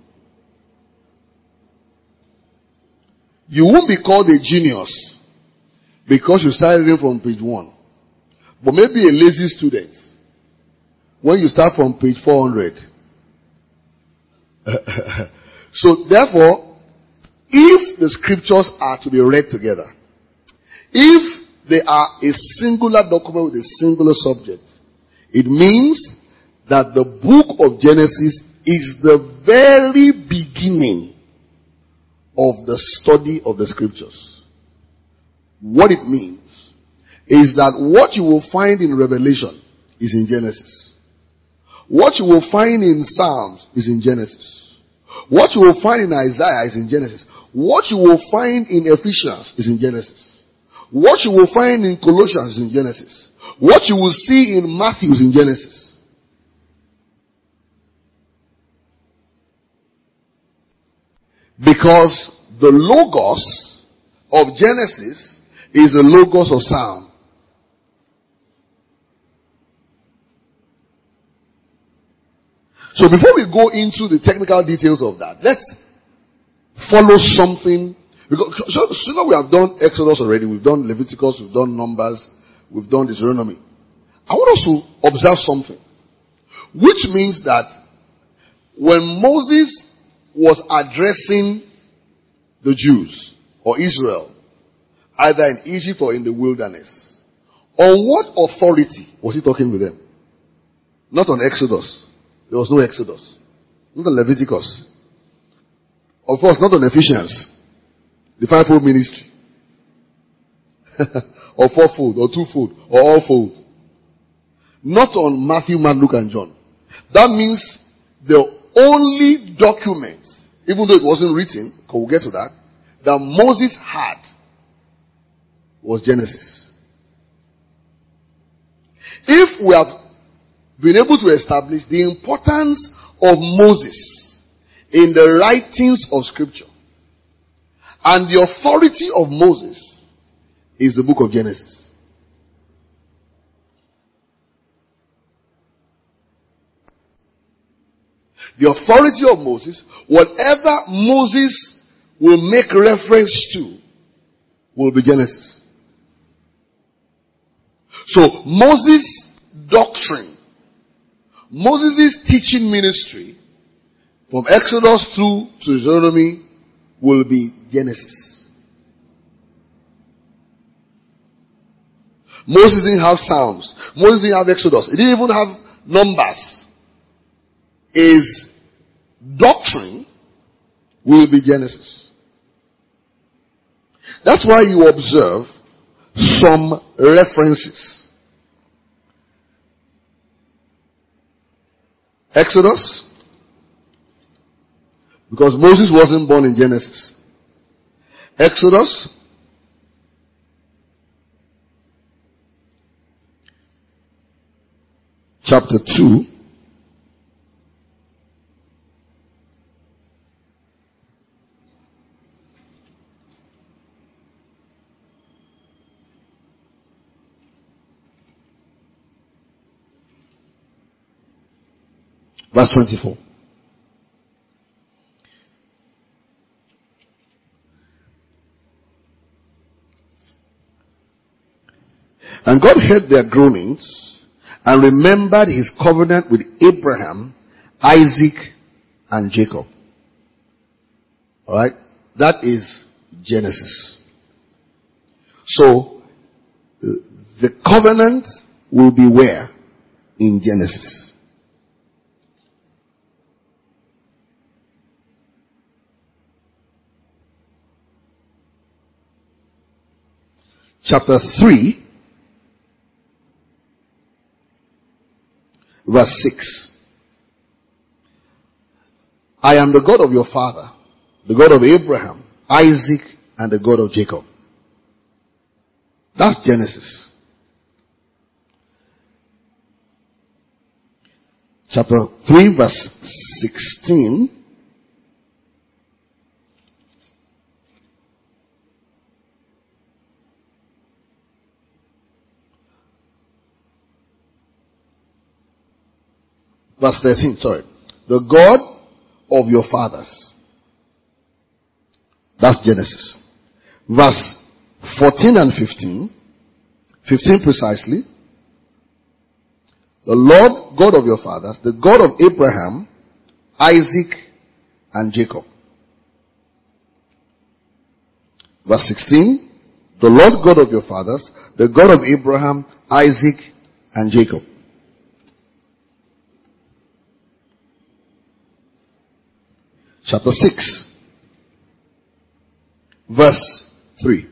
You won't be called a genius because you started reading from page 1. But maybe a lazy student when you start from page 400. So therefore, if the scriptures are to be read together, if they are a singular document with a singular subject, it means that the book of Genesis is the very beginning of the study of the scriptures. What it means is that what you will find in Revelation is in Genesis. What you will find in Psalms is in Genesis. What you will find in Isaiah is in Genesis. What you will find in Ephesians is in Genesis. What you will find in Colossians is in Genesis. What you will see in Matthew is in Genesis. Because the Logos of Genesis is the Logos of Psalm. So before we go into the technical details of that, let's follow something. Because so we have done Exodus already, we've done Leviticus, we've done Numbers, we've done Deuteronomy. I want us to observe something. Which means that when Moses was addressing the Jews or Israel, either in Egypt or in the wilderness, on what authority was he talking with them? Not on Exodus. There was no Exodus. Not on Leviticus. Of course, not on Ephesians. The fivefold ministry. Or fourfold, or twofold, or allfold. Not on Matthew, Mark, Luke, and John. That means the only document, even though it wasn't written, because we'll get to that Moses had was Genesis. If we have been able to establish the importance of Moses in the writings of Scripture, and the authority of Moses is the book of Genesis. The authority of Moses, whatever Moses will make reference to, will be Genesis. So Moses' doctrine, Moses' teaching ministry, from Exodus through to Deuteronomy, will be Genesis. Moses didn't have Psalms. Moses didn't have Exodus. He didn't even have Numbers. His doctrine will be Genesis. That's why you observe some references. Exodus, because Moses wasn't born in Genesis. Exodus, chapter 2, verse 24. And God heard their groanings and remembered his covenant with Abraham, Isaac, and Jacob. Alright? That is Genesis. So, the covenant will be where? In Genesis. Chapter 3, verse 6. I am the God of your father, the God of Abraham, Isaac, and the God of Jacob. That's Genesis. Chapter 3, verse 16. Verse 13, sorry. The God of your fathers. That's Genesis. Verse 14 and 15. 15 precisely. The Lord God of your fathers, the God of Abraham, Isaac, and Jacob. Verse 16. The Lord God of your fathers, the God of Abraham, Isaac, and Jacob. Chapter 6, verse 3.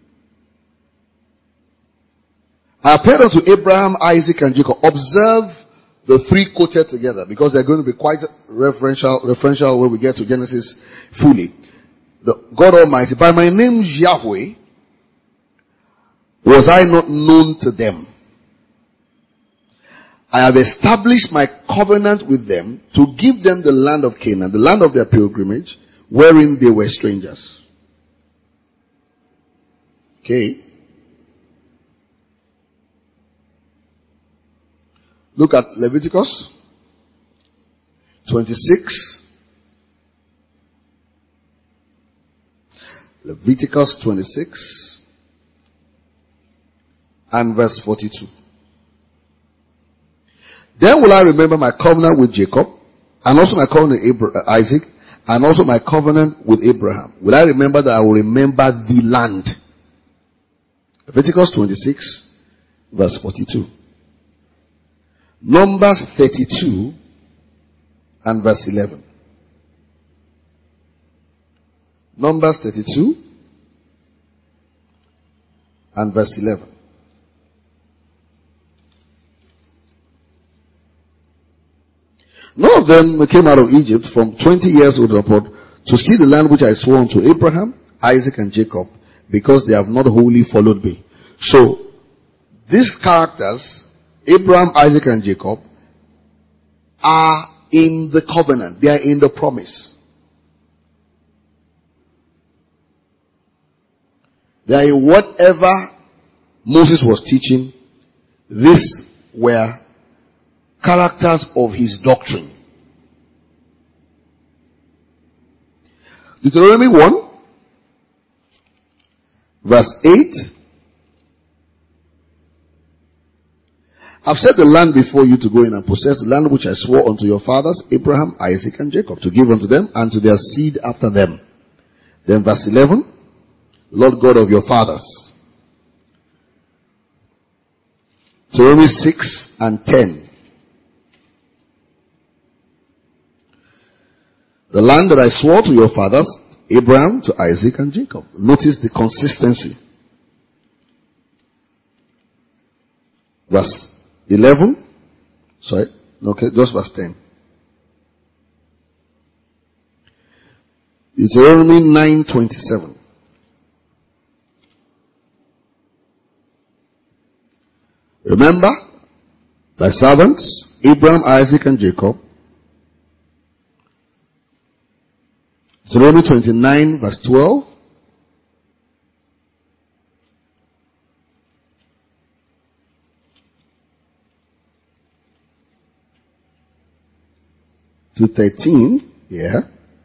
I appeared unto Abraham, Isaac, and Jacob. Observe the three quoted together, because they're going to be quite referential when we get to Genesis fully. The God Almighty, by my name Yahweh, was I not known to them? I have established my covenant with them to give them the land of Canaan, the land of their pilgrimage, wherein they were strangers. Okay. Look at Leviticus 26. Leviticus 26 and verse 42. Then will I remember my covenant with Jacob, and also my covenant with Isaac, and also my covenant with Abraham. Will I remember that I will remember the land? Leviticus 26, verse 42. Numbers 32 and verse 11. Numbers 32 and verse 11. None of them came out of Egypt from 20 years old upward to see the land which I swore unto Abraham, Isaac, and Jacob, because they have not wholly followed me. So, these characters, Abraham, Isaac, and Jacob, are in the covenant. They are in the promise. They are in whatever Moses was teaching. These were characters of his doctrine. Deuteronomy 1, verse 8. I've set the land before you to go in and possess the land which I swore unto your fathers, Abraham, Isaac, and Jacob, to give unto them and to their seed after them. Then verse 11, Lord God of your fathers. Deuteronomy 6 and 10. The land that I swore to your fathers, Abraham, to Isaac, and Jacob. Notice the consistency. Verse 11. Just verse 10. Deuteronomy 9:27. Remember thy servants, Abraham, Isaac, and Jacob. Deuteronomy 29, verse 12. To 13, yeah.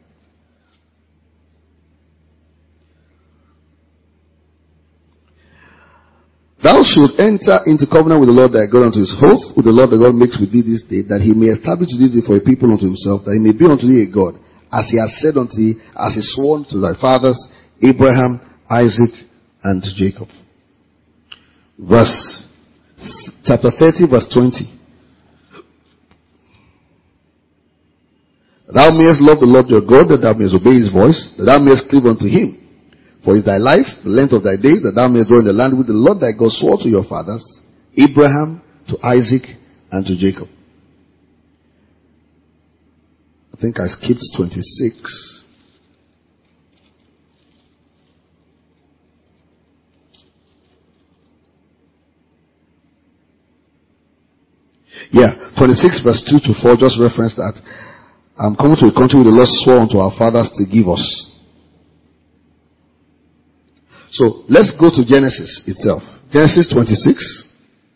Thou shalt enter into covenant with the Lord thy God unto his oath, with the Lord thy God makes with thee this day, that he may establish thee for a people unto himself, that he may be unto thee a God, as he has said unto thee, as he sworn to thy fathers, Abraham, Isaac, and to Jacob. Chapter 30, verse 20. Thou mayest love the Lord your God, that thou mayest obey his voice, that thou mayest cleave unto him. For is thy life, the length of thy days, that thou mayest dwell in the land which the Lord thy God swore to your fathers, Abraham, to Isaac, and to Jacob. I think I skipped 26. Yeah, 26 verse 2 to 4, just reference that. I'm coming to a country which the Lord swore unto our fathers to give us. So, let's go to Genesis itself. Genesis 26,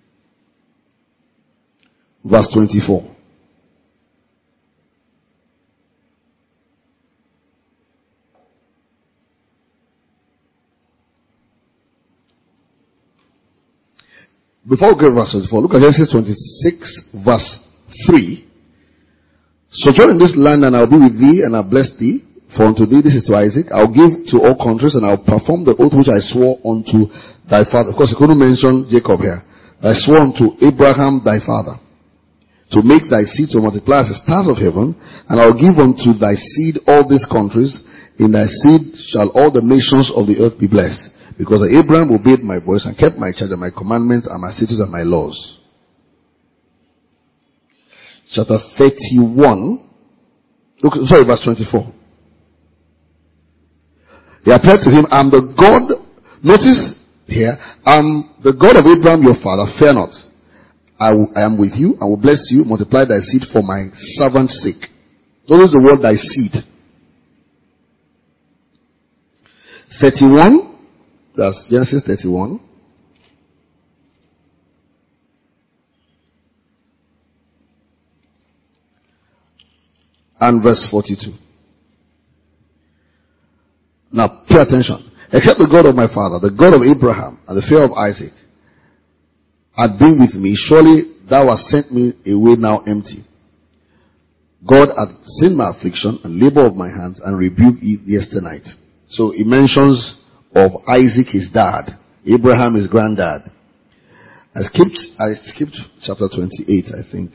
verse 24. Before we get verse 24, look at Genesis 26, verse 3. Sojourn in this land, and I'll be with thee, and I'll bless thee. For unto thee, this is to Isaac, I'll give to all countries, and I'll perform the oath which I swore unto thy father. Of course, he couldn't mention Jacob here. I swore unto Abraham thy father, to make thy seed to multiply as the stars of heaven, and I'll give unto thy seed all these countries. In thy seed shall all the nations of the earth be blessed, because Abraham obeyed my voice and kept my charge and my commandments and my statutes and my laws. Chapter 31. Verse 24. He appeared to him, I'm the God, notice here, I'm the God of Abraham your father, fear not. I am with you, I will bless you, multiply thy seed for my servant's sake. Notice the word thy seed. 31, that's Genesis 31. And verse 42. Now, pay attention. Except the God of my father, the God of Abraham, and the fear of Isaac, had been with me, surely thou hast sent me away now empty. God had seen my affliction and labor of my hands and rebuked it yesternight. So he mentions of Isaac, his dad, Abraham, his granddad. I skipped chapter 28, I think.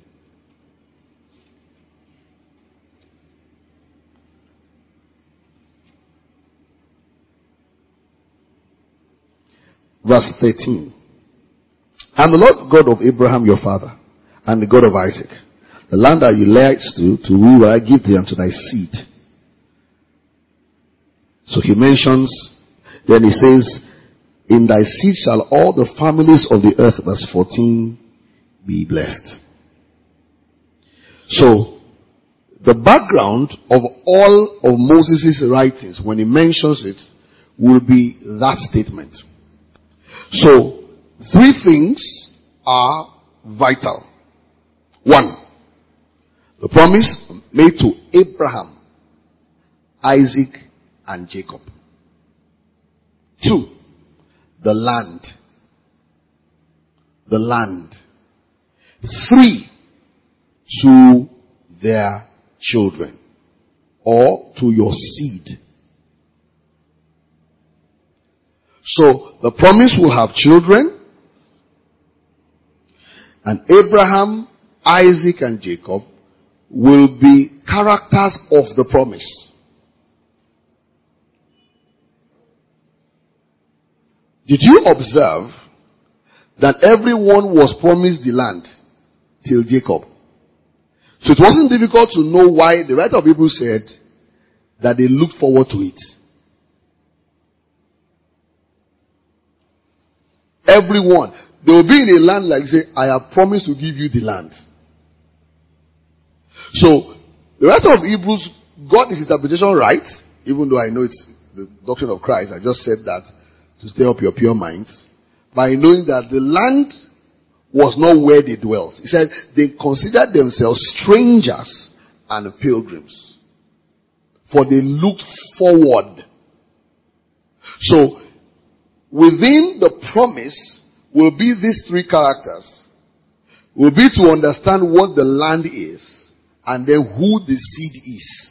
Verse 13. And the Lord God of Abraham your father, and the God of Isaac, the land that you liest to will I give thee unto thy seed. So he mentions, then he says, in thy seed shall all the families of the earth, verse 14, be blessed. So, the background of all of Moses' writings, when he mentions it, will be that statement. So, three things are vital. One, the promise made to Abraham, Isaac, and Jacob. Two, the land. The land. Three, to their children or to your seed. So the promise will have children, and Abraham, Isaac, and Jacob will be characters of the promise. Did you observe that everyone was promised the land till Jacob? So it wasn't difficult to know why the writer of Hebrews said that they looked forward to it. Everyone. They will be in a land like say, I have promised to give you the land. So, the writer of Hebrews got his interpretation right, even though I know it's the doctrine of Christ. I just said that to stir up your pure minds, by knowing that the land was not where they dwelt. He said they considered themselves strangers and pilgrims, for they looked forward. So, within the promise will be these three characters. Will be to understand what the land is, and then who the seed is.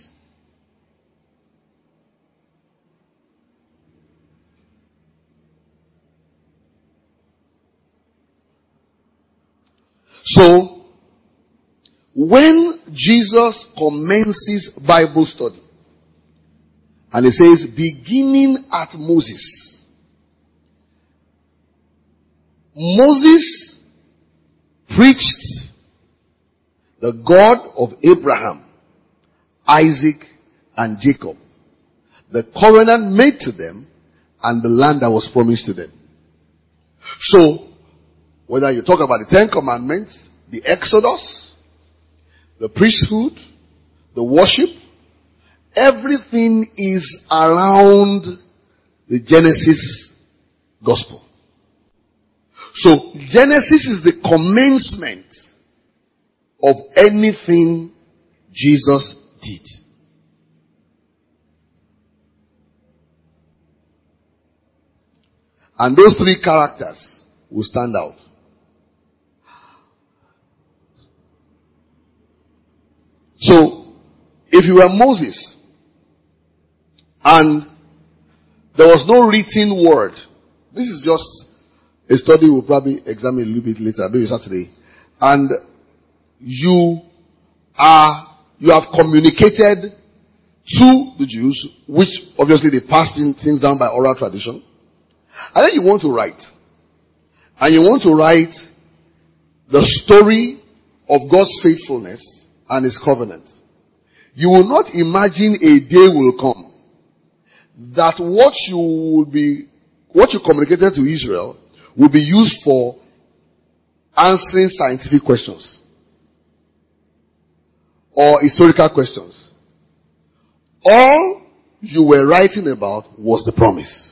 So, when Jesus commences Bible study, and he says, beginning at Moses, Moses preached the God of Abraham, Isaac, and Jacob, the covenant made to them, and the land that was promised to them. So, whether you talk about the Ten Commandments, the Exodus, the priesthood, the worship, everything is around the Genesis gospel. So, Genesis is the commencement of anything Jesus did. And those three characters will stand out. So, if you were Moses, and there was no written word, this is just a study we'll probably examine a little bit later, maybe Saturday, and you have communicated to the Jews, which obviously they passed things down by oral tradition, and then you want to write. And you want to write the story of God's faithfulness and His covenant. You will not imagine a day will come that what you communicated to Israel will be used for answering scientific questions or historical questions. All you were writing about was the promise.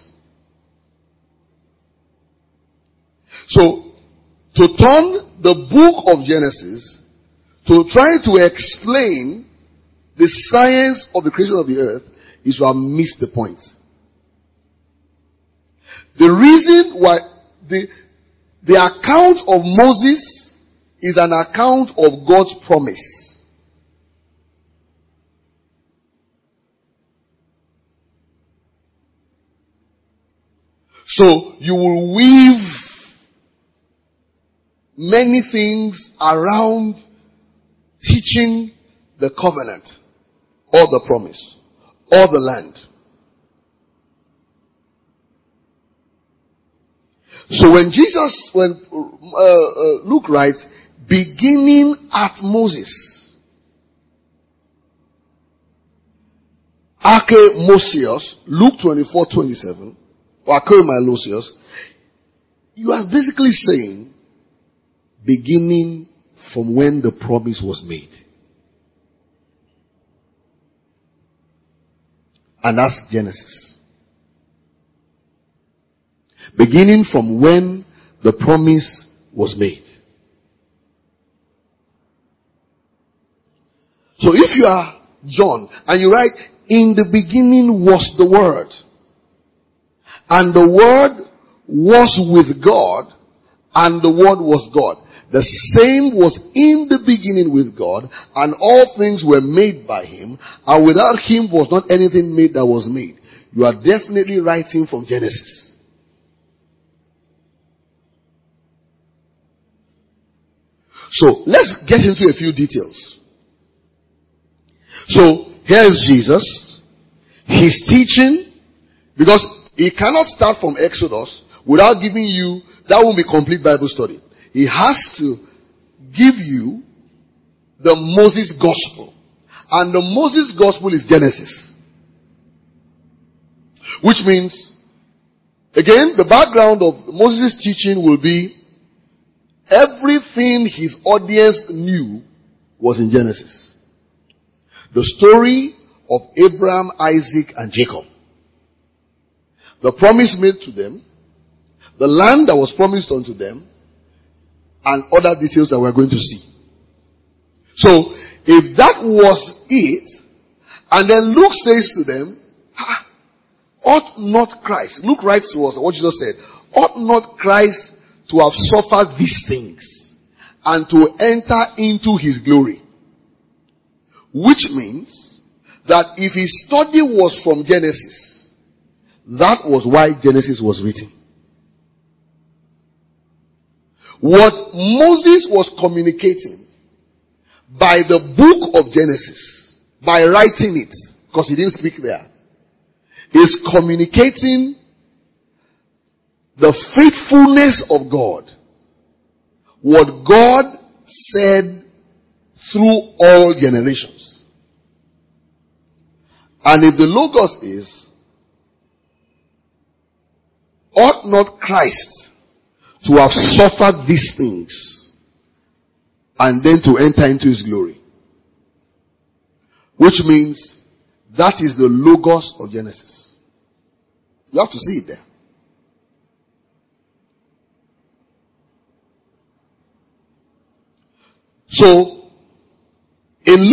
So, to turn the book of Genesis to try to explain the science of the creation of the earth is to have missed the point. The reason why The account of Moses is an account of God's promise. So you will weave many things around teaching the covenant or the promise or the land. So when Luke writes, beginning at Moses, Arche Mosios, Luke 24:27, or Arche, you are basically saying, beginning from when the promise was made. And that's Genesis. Beginning from when the promise was made. So if you are John and you write, in the beginning was the Word, and the Word was with God, and the Word was God. The same was in the beginning with God, and all things were made by Him, and without Him was not anything made that was made. You are definitely writing from Genesis. So, let's get into a few details. So, here's Jesus. He's teaching, because he cannot start from Exodus without giving you, that won't be complete Bible study. He has to give you the Moses gospel. And the Moses gospel is Genesis. Which means, again, the background of Moses' teaching will be everything his audience knew was in Genesis. The story of Abraham, Isaac, and Jacob. The promise made to them, the land that was promised unto them, and other details that we're going to see. So, if that was it, and then Luke says to them, ought not Christ, Luke writes to us what Jesus said, ought not Christ to have suffered these things and to enter into his glory? Which means that if his study was from Genesis, that was why Genesis was written. What Moses was communicating by the book of Genesis, by writing it, because he didn't speak there, is communicating the faithfulness of God. What God said through all generations. And if the Logos is, ought not Christ to have suffered these things and then to enter into his glory? Which means that is the Logos of Genesis. You have to see it there. So, in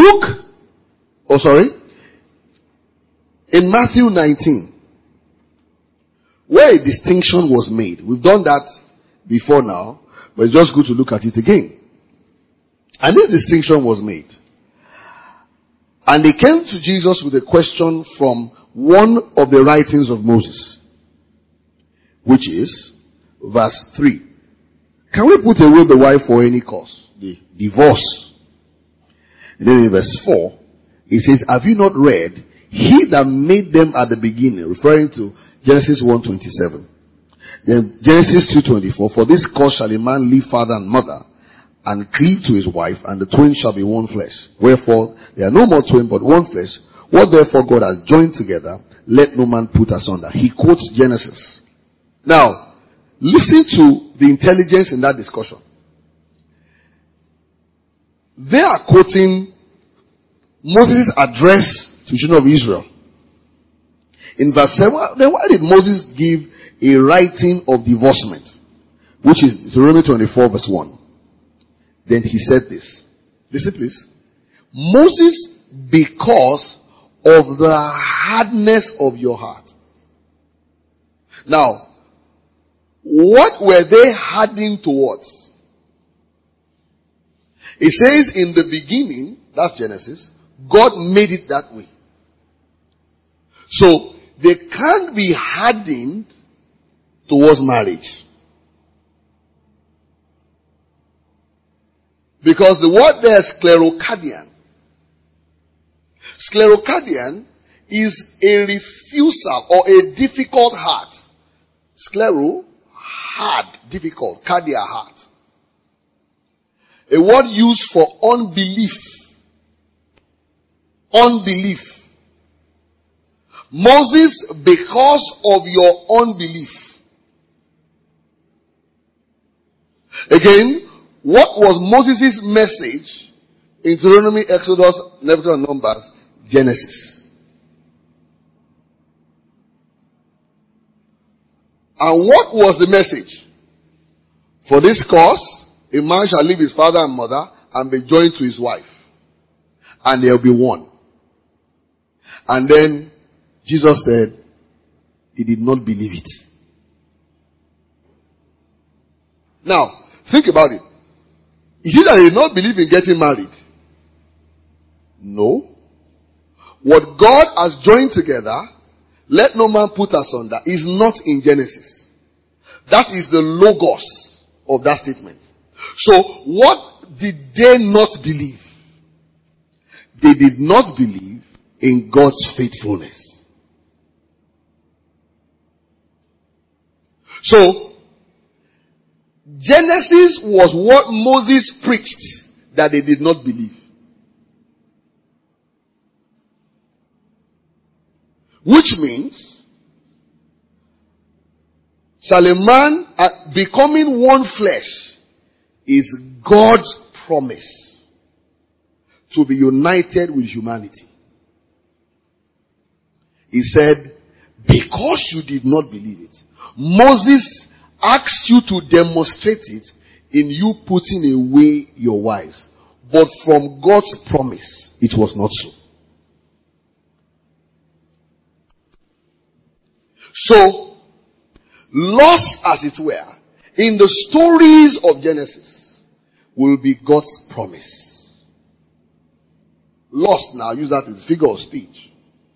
Matthew 19, where a distinction was made. We've done that before now, but it's just good to look at it again. And this distinction was made. And they came to Jesus with a question from one of the writings of Moses, which is verse 3. Can we put away the wife for any cause? The divorce. And then in verse 4, it says, have you not read, he that made them at the beginning, referring to Genesis 1:27. Then Genesis 2:24, for this cause shall a man leave father and mother, and cleave to his wife, and the twain shall be one flesh. Wherefore, they are no more twain, but one flesh. What therefore God has joined together, let no man put asunder. He quotes Genesis. Now, listen to the intelligence in that discussion. They are quoting Moses' address to the children of Israel. In verse 7, then why did Moses give a writing of divorcement? Which is Deuteronomy 24 verse 1. Then he said this. Listen please. Moses, because of the hardness of your heart. Now, What were they hardened towards? It says in the beginning, that's Genesis, God made it that way. So, they can't be hardened towards marriage. Because the word there is sclerocardian. Sclerocardian is a refusal or a difficult heart. Sclero, hard, difficult, cardia, heart. A word used for unbelief. Unbelief. Moses, because of your unbelief. Again, what was Moses' message in Deuteronomy, Exodus, Leviticus, and Numbers? Genesis. And what was the message? For this cause, a man shall leave his father and mother and be joined to his wife. And they'll be one. And then Jesus said, he did not believe it. Now, think about it. Is it that he did not believe in getting married? No. What God has joined together, let no man put asunder, is not in Genesis. That is the logos of that statement. So, what did they not believe? They did not believe in God's faithfulness. So, Genesis was what Moses preached that they did not believe. Which means, shall a man becoming one flesh is God's promise to be united with humanity. He said, because you did not believe it, Moses asked you to demonstrate it in you putting away your wives. But from God's promise, it was not so. So, lost as it were, in the stories of Genesis, will be God's promise. Lost now, use that as a figure of speech.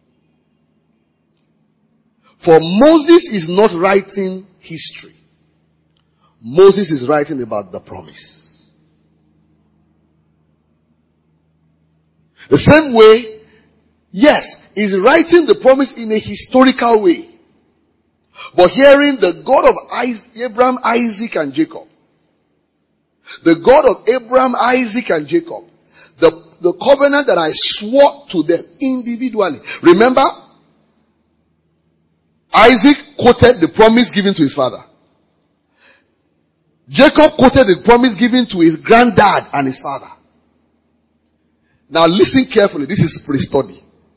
For Moses is not writing history. Moses is writing about the promise. The same way, yes, he's writing the promise in a historical way. But hearing the God of Abraham, Isaac, and Jacob, the God of Abraham, Isaac, and Jacob, the covenant that I swore to them individually. Remember, Isaac quoted the promise given to his father. Jacob quoted the promise given to his granddad and his father. Now listen carefully. This is pre-study.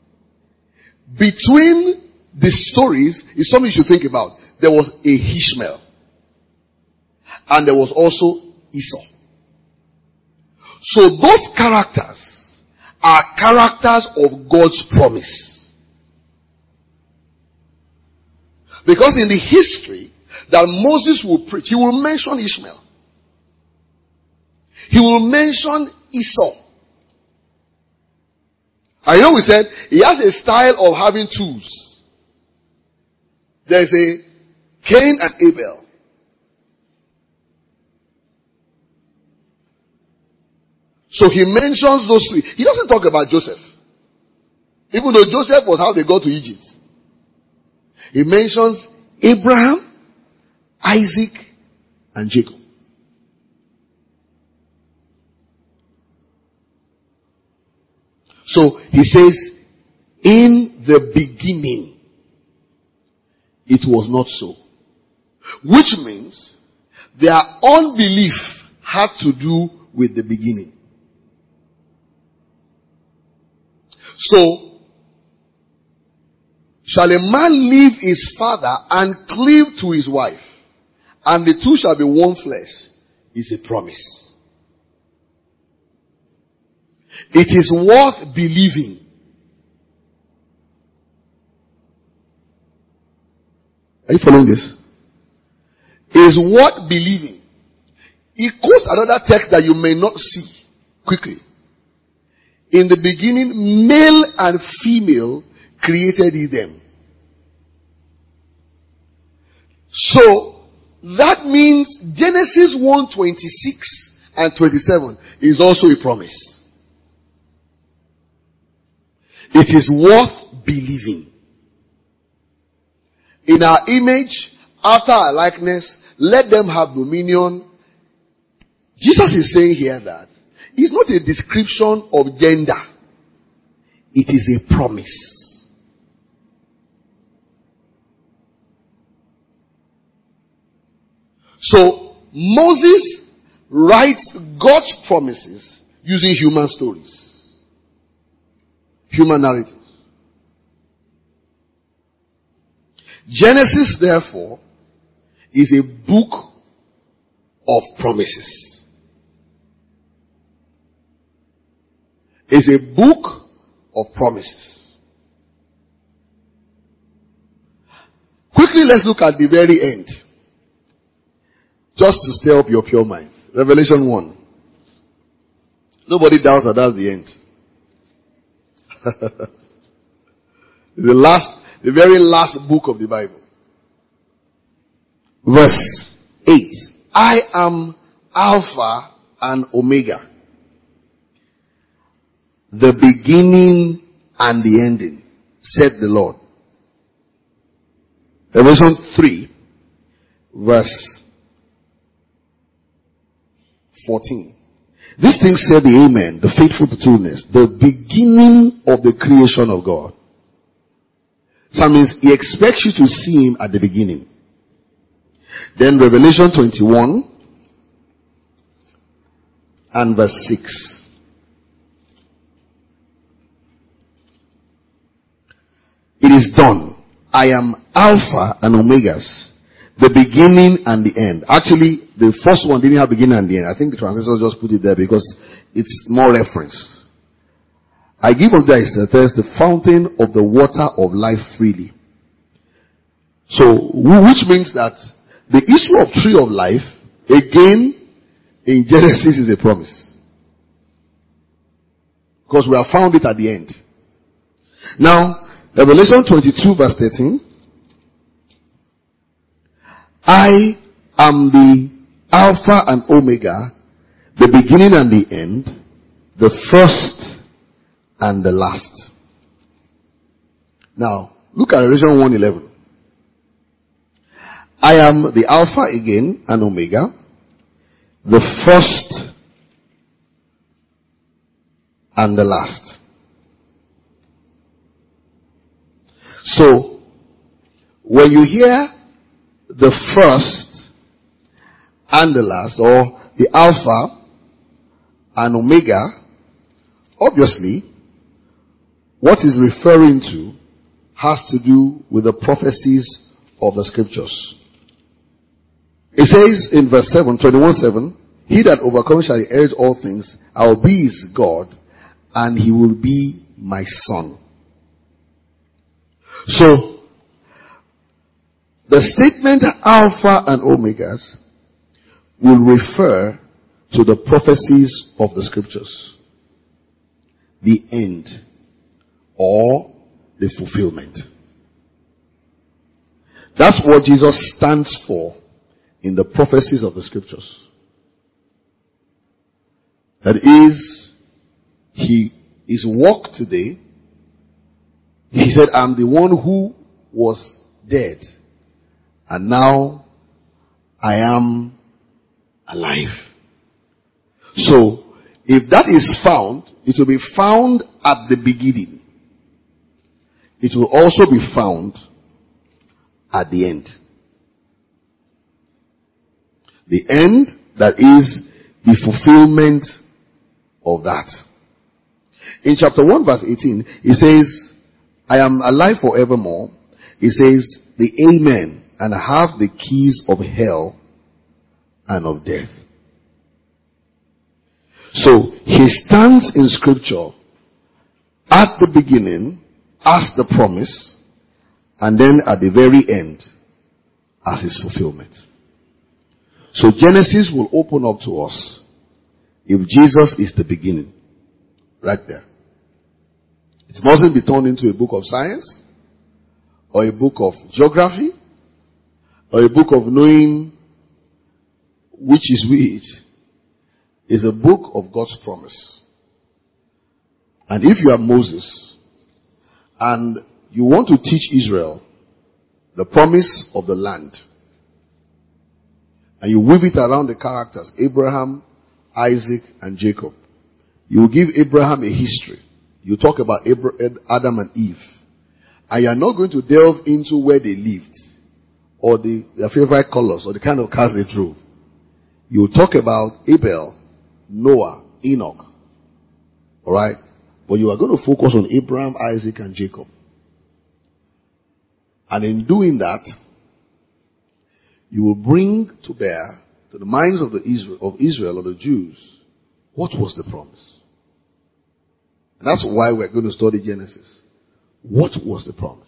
Between the stories is something you should think about. There was a Ishmael. And there was also Esau. So those characters are characters of God's promise. Because in the history that Moses will preach, he will mention Ishmael. He will mention Esau. I know we said he has a style of having twos. There's a Cain and Abel. So he mentions those three. He doesn't talk about Joseph. Even though Joseph was how they got to Egypt. He mentions Abraham, Isaac, and Jacob. So he says, in the beginning, it was not so. Which means their unbelief had to do with the beginning. So, shall a man leave his father and cleave to his wife, and the two shall be one flesh, is a promise. It is worth believing. Are you following this? is what believing. He quotes another text that you may not see quickly. In the beginning, male and female created he them. So, that means Genesis 1:26 and 27 is also a promise. It is worth believing. In our image, after our likeness, let them have dominion. Jesus is saying here that it's not a description of gender. It is a promise. So, Moses writes God's promises using human stories. Human narratives. Genesis, therefore, is a book of promises. It's a book of promises. Quickly, let's look at the very end. Just to stir up your pure minds. Revelation 1. Nobody doubts that that's the end. The very last book of the Bible. Verse 8. I am Alpha and Omega. The beginning and the ending, said the Lord. Revelation 3, verse 14. This thing said the Amen, the faithful trueness, the beginning of the creation of God. So that means he expects you to see him at the beginning. Then Revelation 21 and verse 6. It is done. I am Alpha and Omega, the beginning and the end. Actually, the first one didn't have beginning and the end. I think the translator just put it there because it's more reference. I give unto thy thirst the fountain of the water of life freely. So, which means that the issue of tree of life, again, in Genesis is a promise. Because we have found it at the end. Now, Revelation 22 verse 13. I am the Alpha and Omega, the beginning and the end, the first and the last. Now, look at Revelation 1:11. I am the Alpha again and Omega, the first and the last. So, when you hear the first and the last, or the Alpha and Omega, obviously, what is referring to has to do with the prophecies of the scriptures. It says in verse 7, 21:7, he that overcomes shall inherit all things. I will be his God, and he will be my son. So, the statement Alpha and Omega will refer to the prophecies of the scriptures. The end or the fulfillment. That's what Jesus stands for in the prophecies of the scriptures. That is, his work today, he said, I'm the one who was dead, and now I am alive. So, if that is found, it will be found at the beginning. It will also be found at the end. The end, that is the fulfillment of that. In chapter 1 verse 18, it says, I am alive forevermore. It says, the Amen, and I have the keys of hell and of death. So, he stands in scripture at the beginning as the promise, and then at the very end as his fulfillment. So Genesis will open up to us if Jesus is the beginning. Right there. It mustn't be turned into a book of science, or a book of geography, or a book of knowing which is which. It's a book of God's promise. And if you are Moses, and you want to teach Israel the promise of the land, and you weave it around the characters, Abraham, Isaac, and Jacob, you will give Abraham a history. You talk about Adam and Eve. And you are not going to delve into where they lived, or their favorite colors, or the kind of cars they drove. You will talk about Abel, Noah, Enoch. Alright? But you are going to focus on Abraham, Isaac, and Jacob. And in doing that, you will bring to bear to the minds of Israel, or the Jews, what was the promise? And that's why we're going to study Genesis. What was the promise?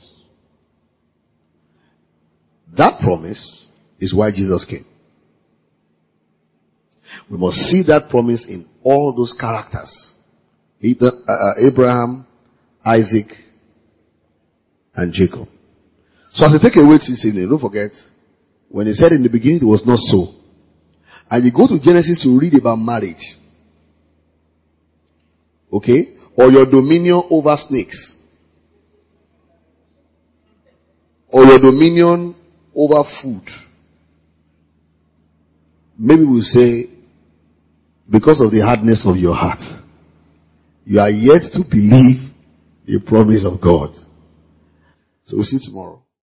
That promise is why Jesus came. We must see that promise in all those characters. Abraham, Isaac, and Jacob. So as I take away this evening, don't forget, when he said in the beginning it was not so. And you go to Genesis to read about marriage. Okay? Or your dominion over snakes. Or your dominion over food. Maybe we'll say, because of the hardness of your heart, you are yet to believe the promise of God. So we'll see you tomorrow.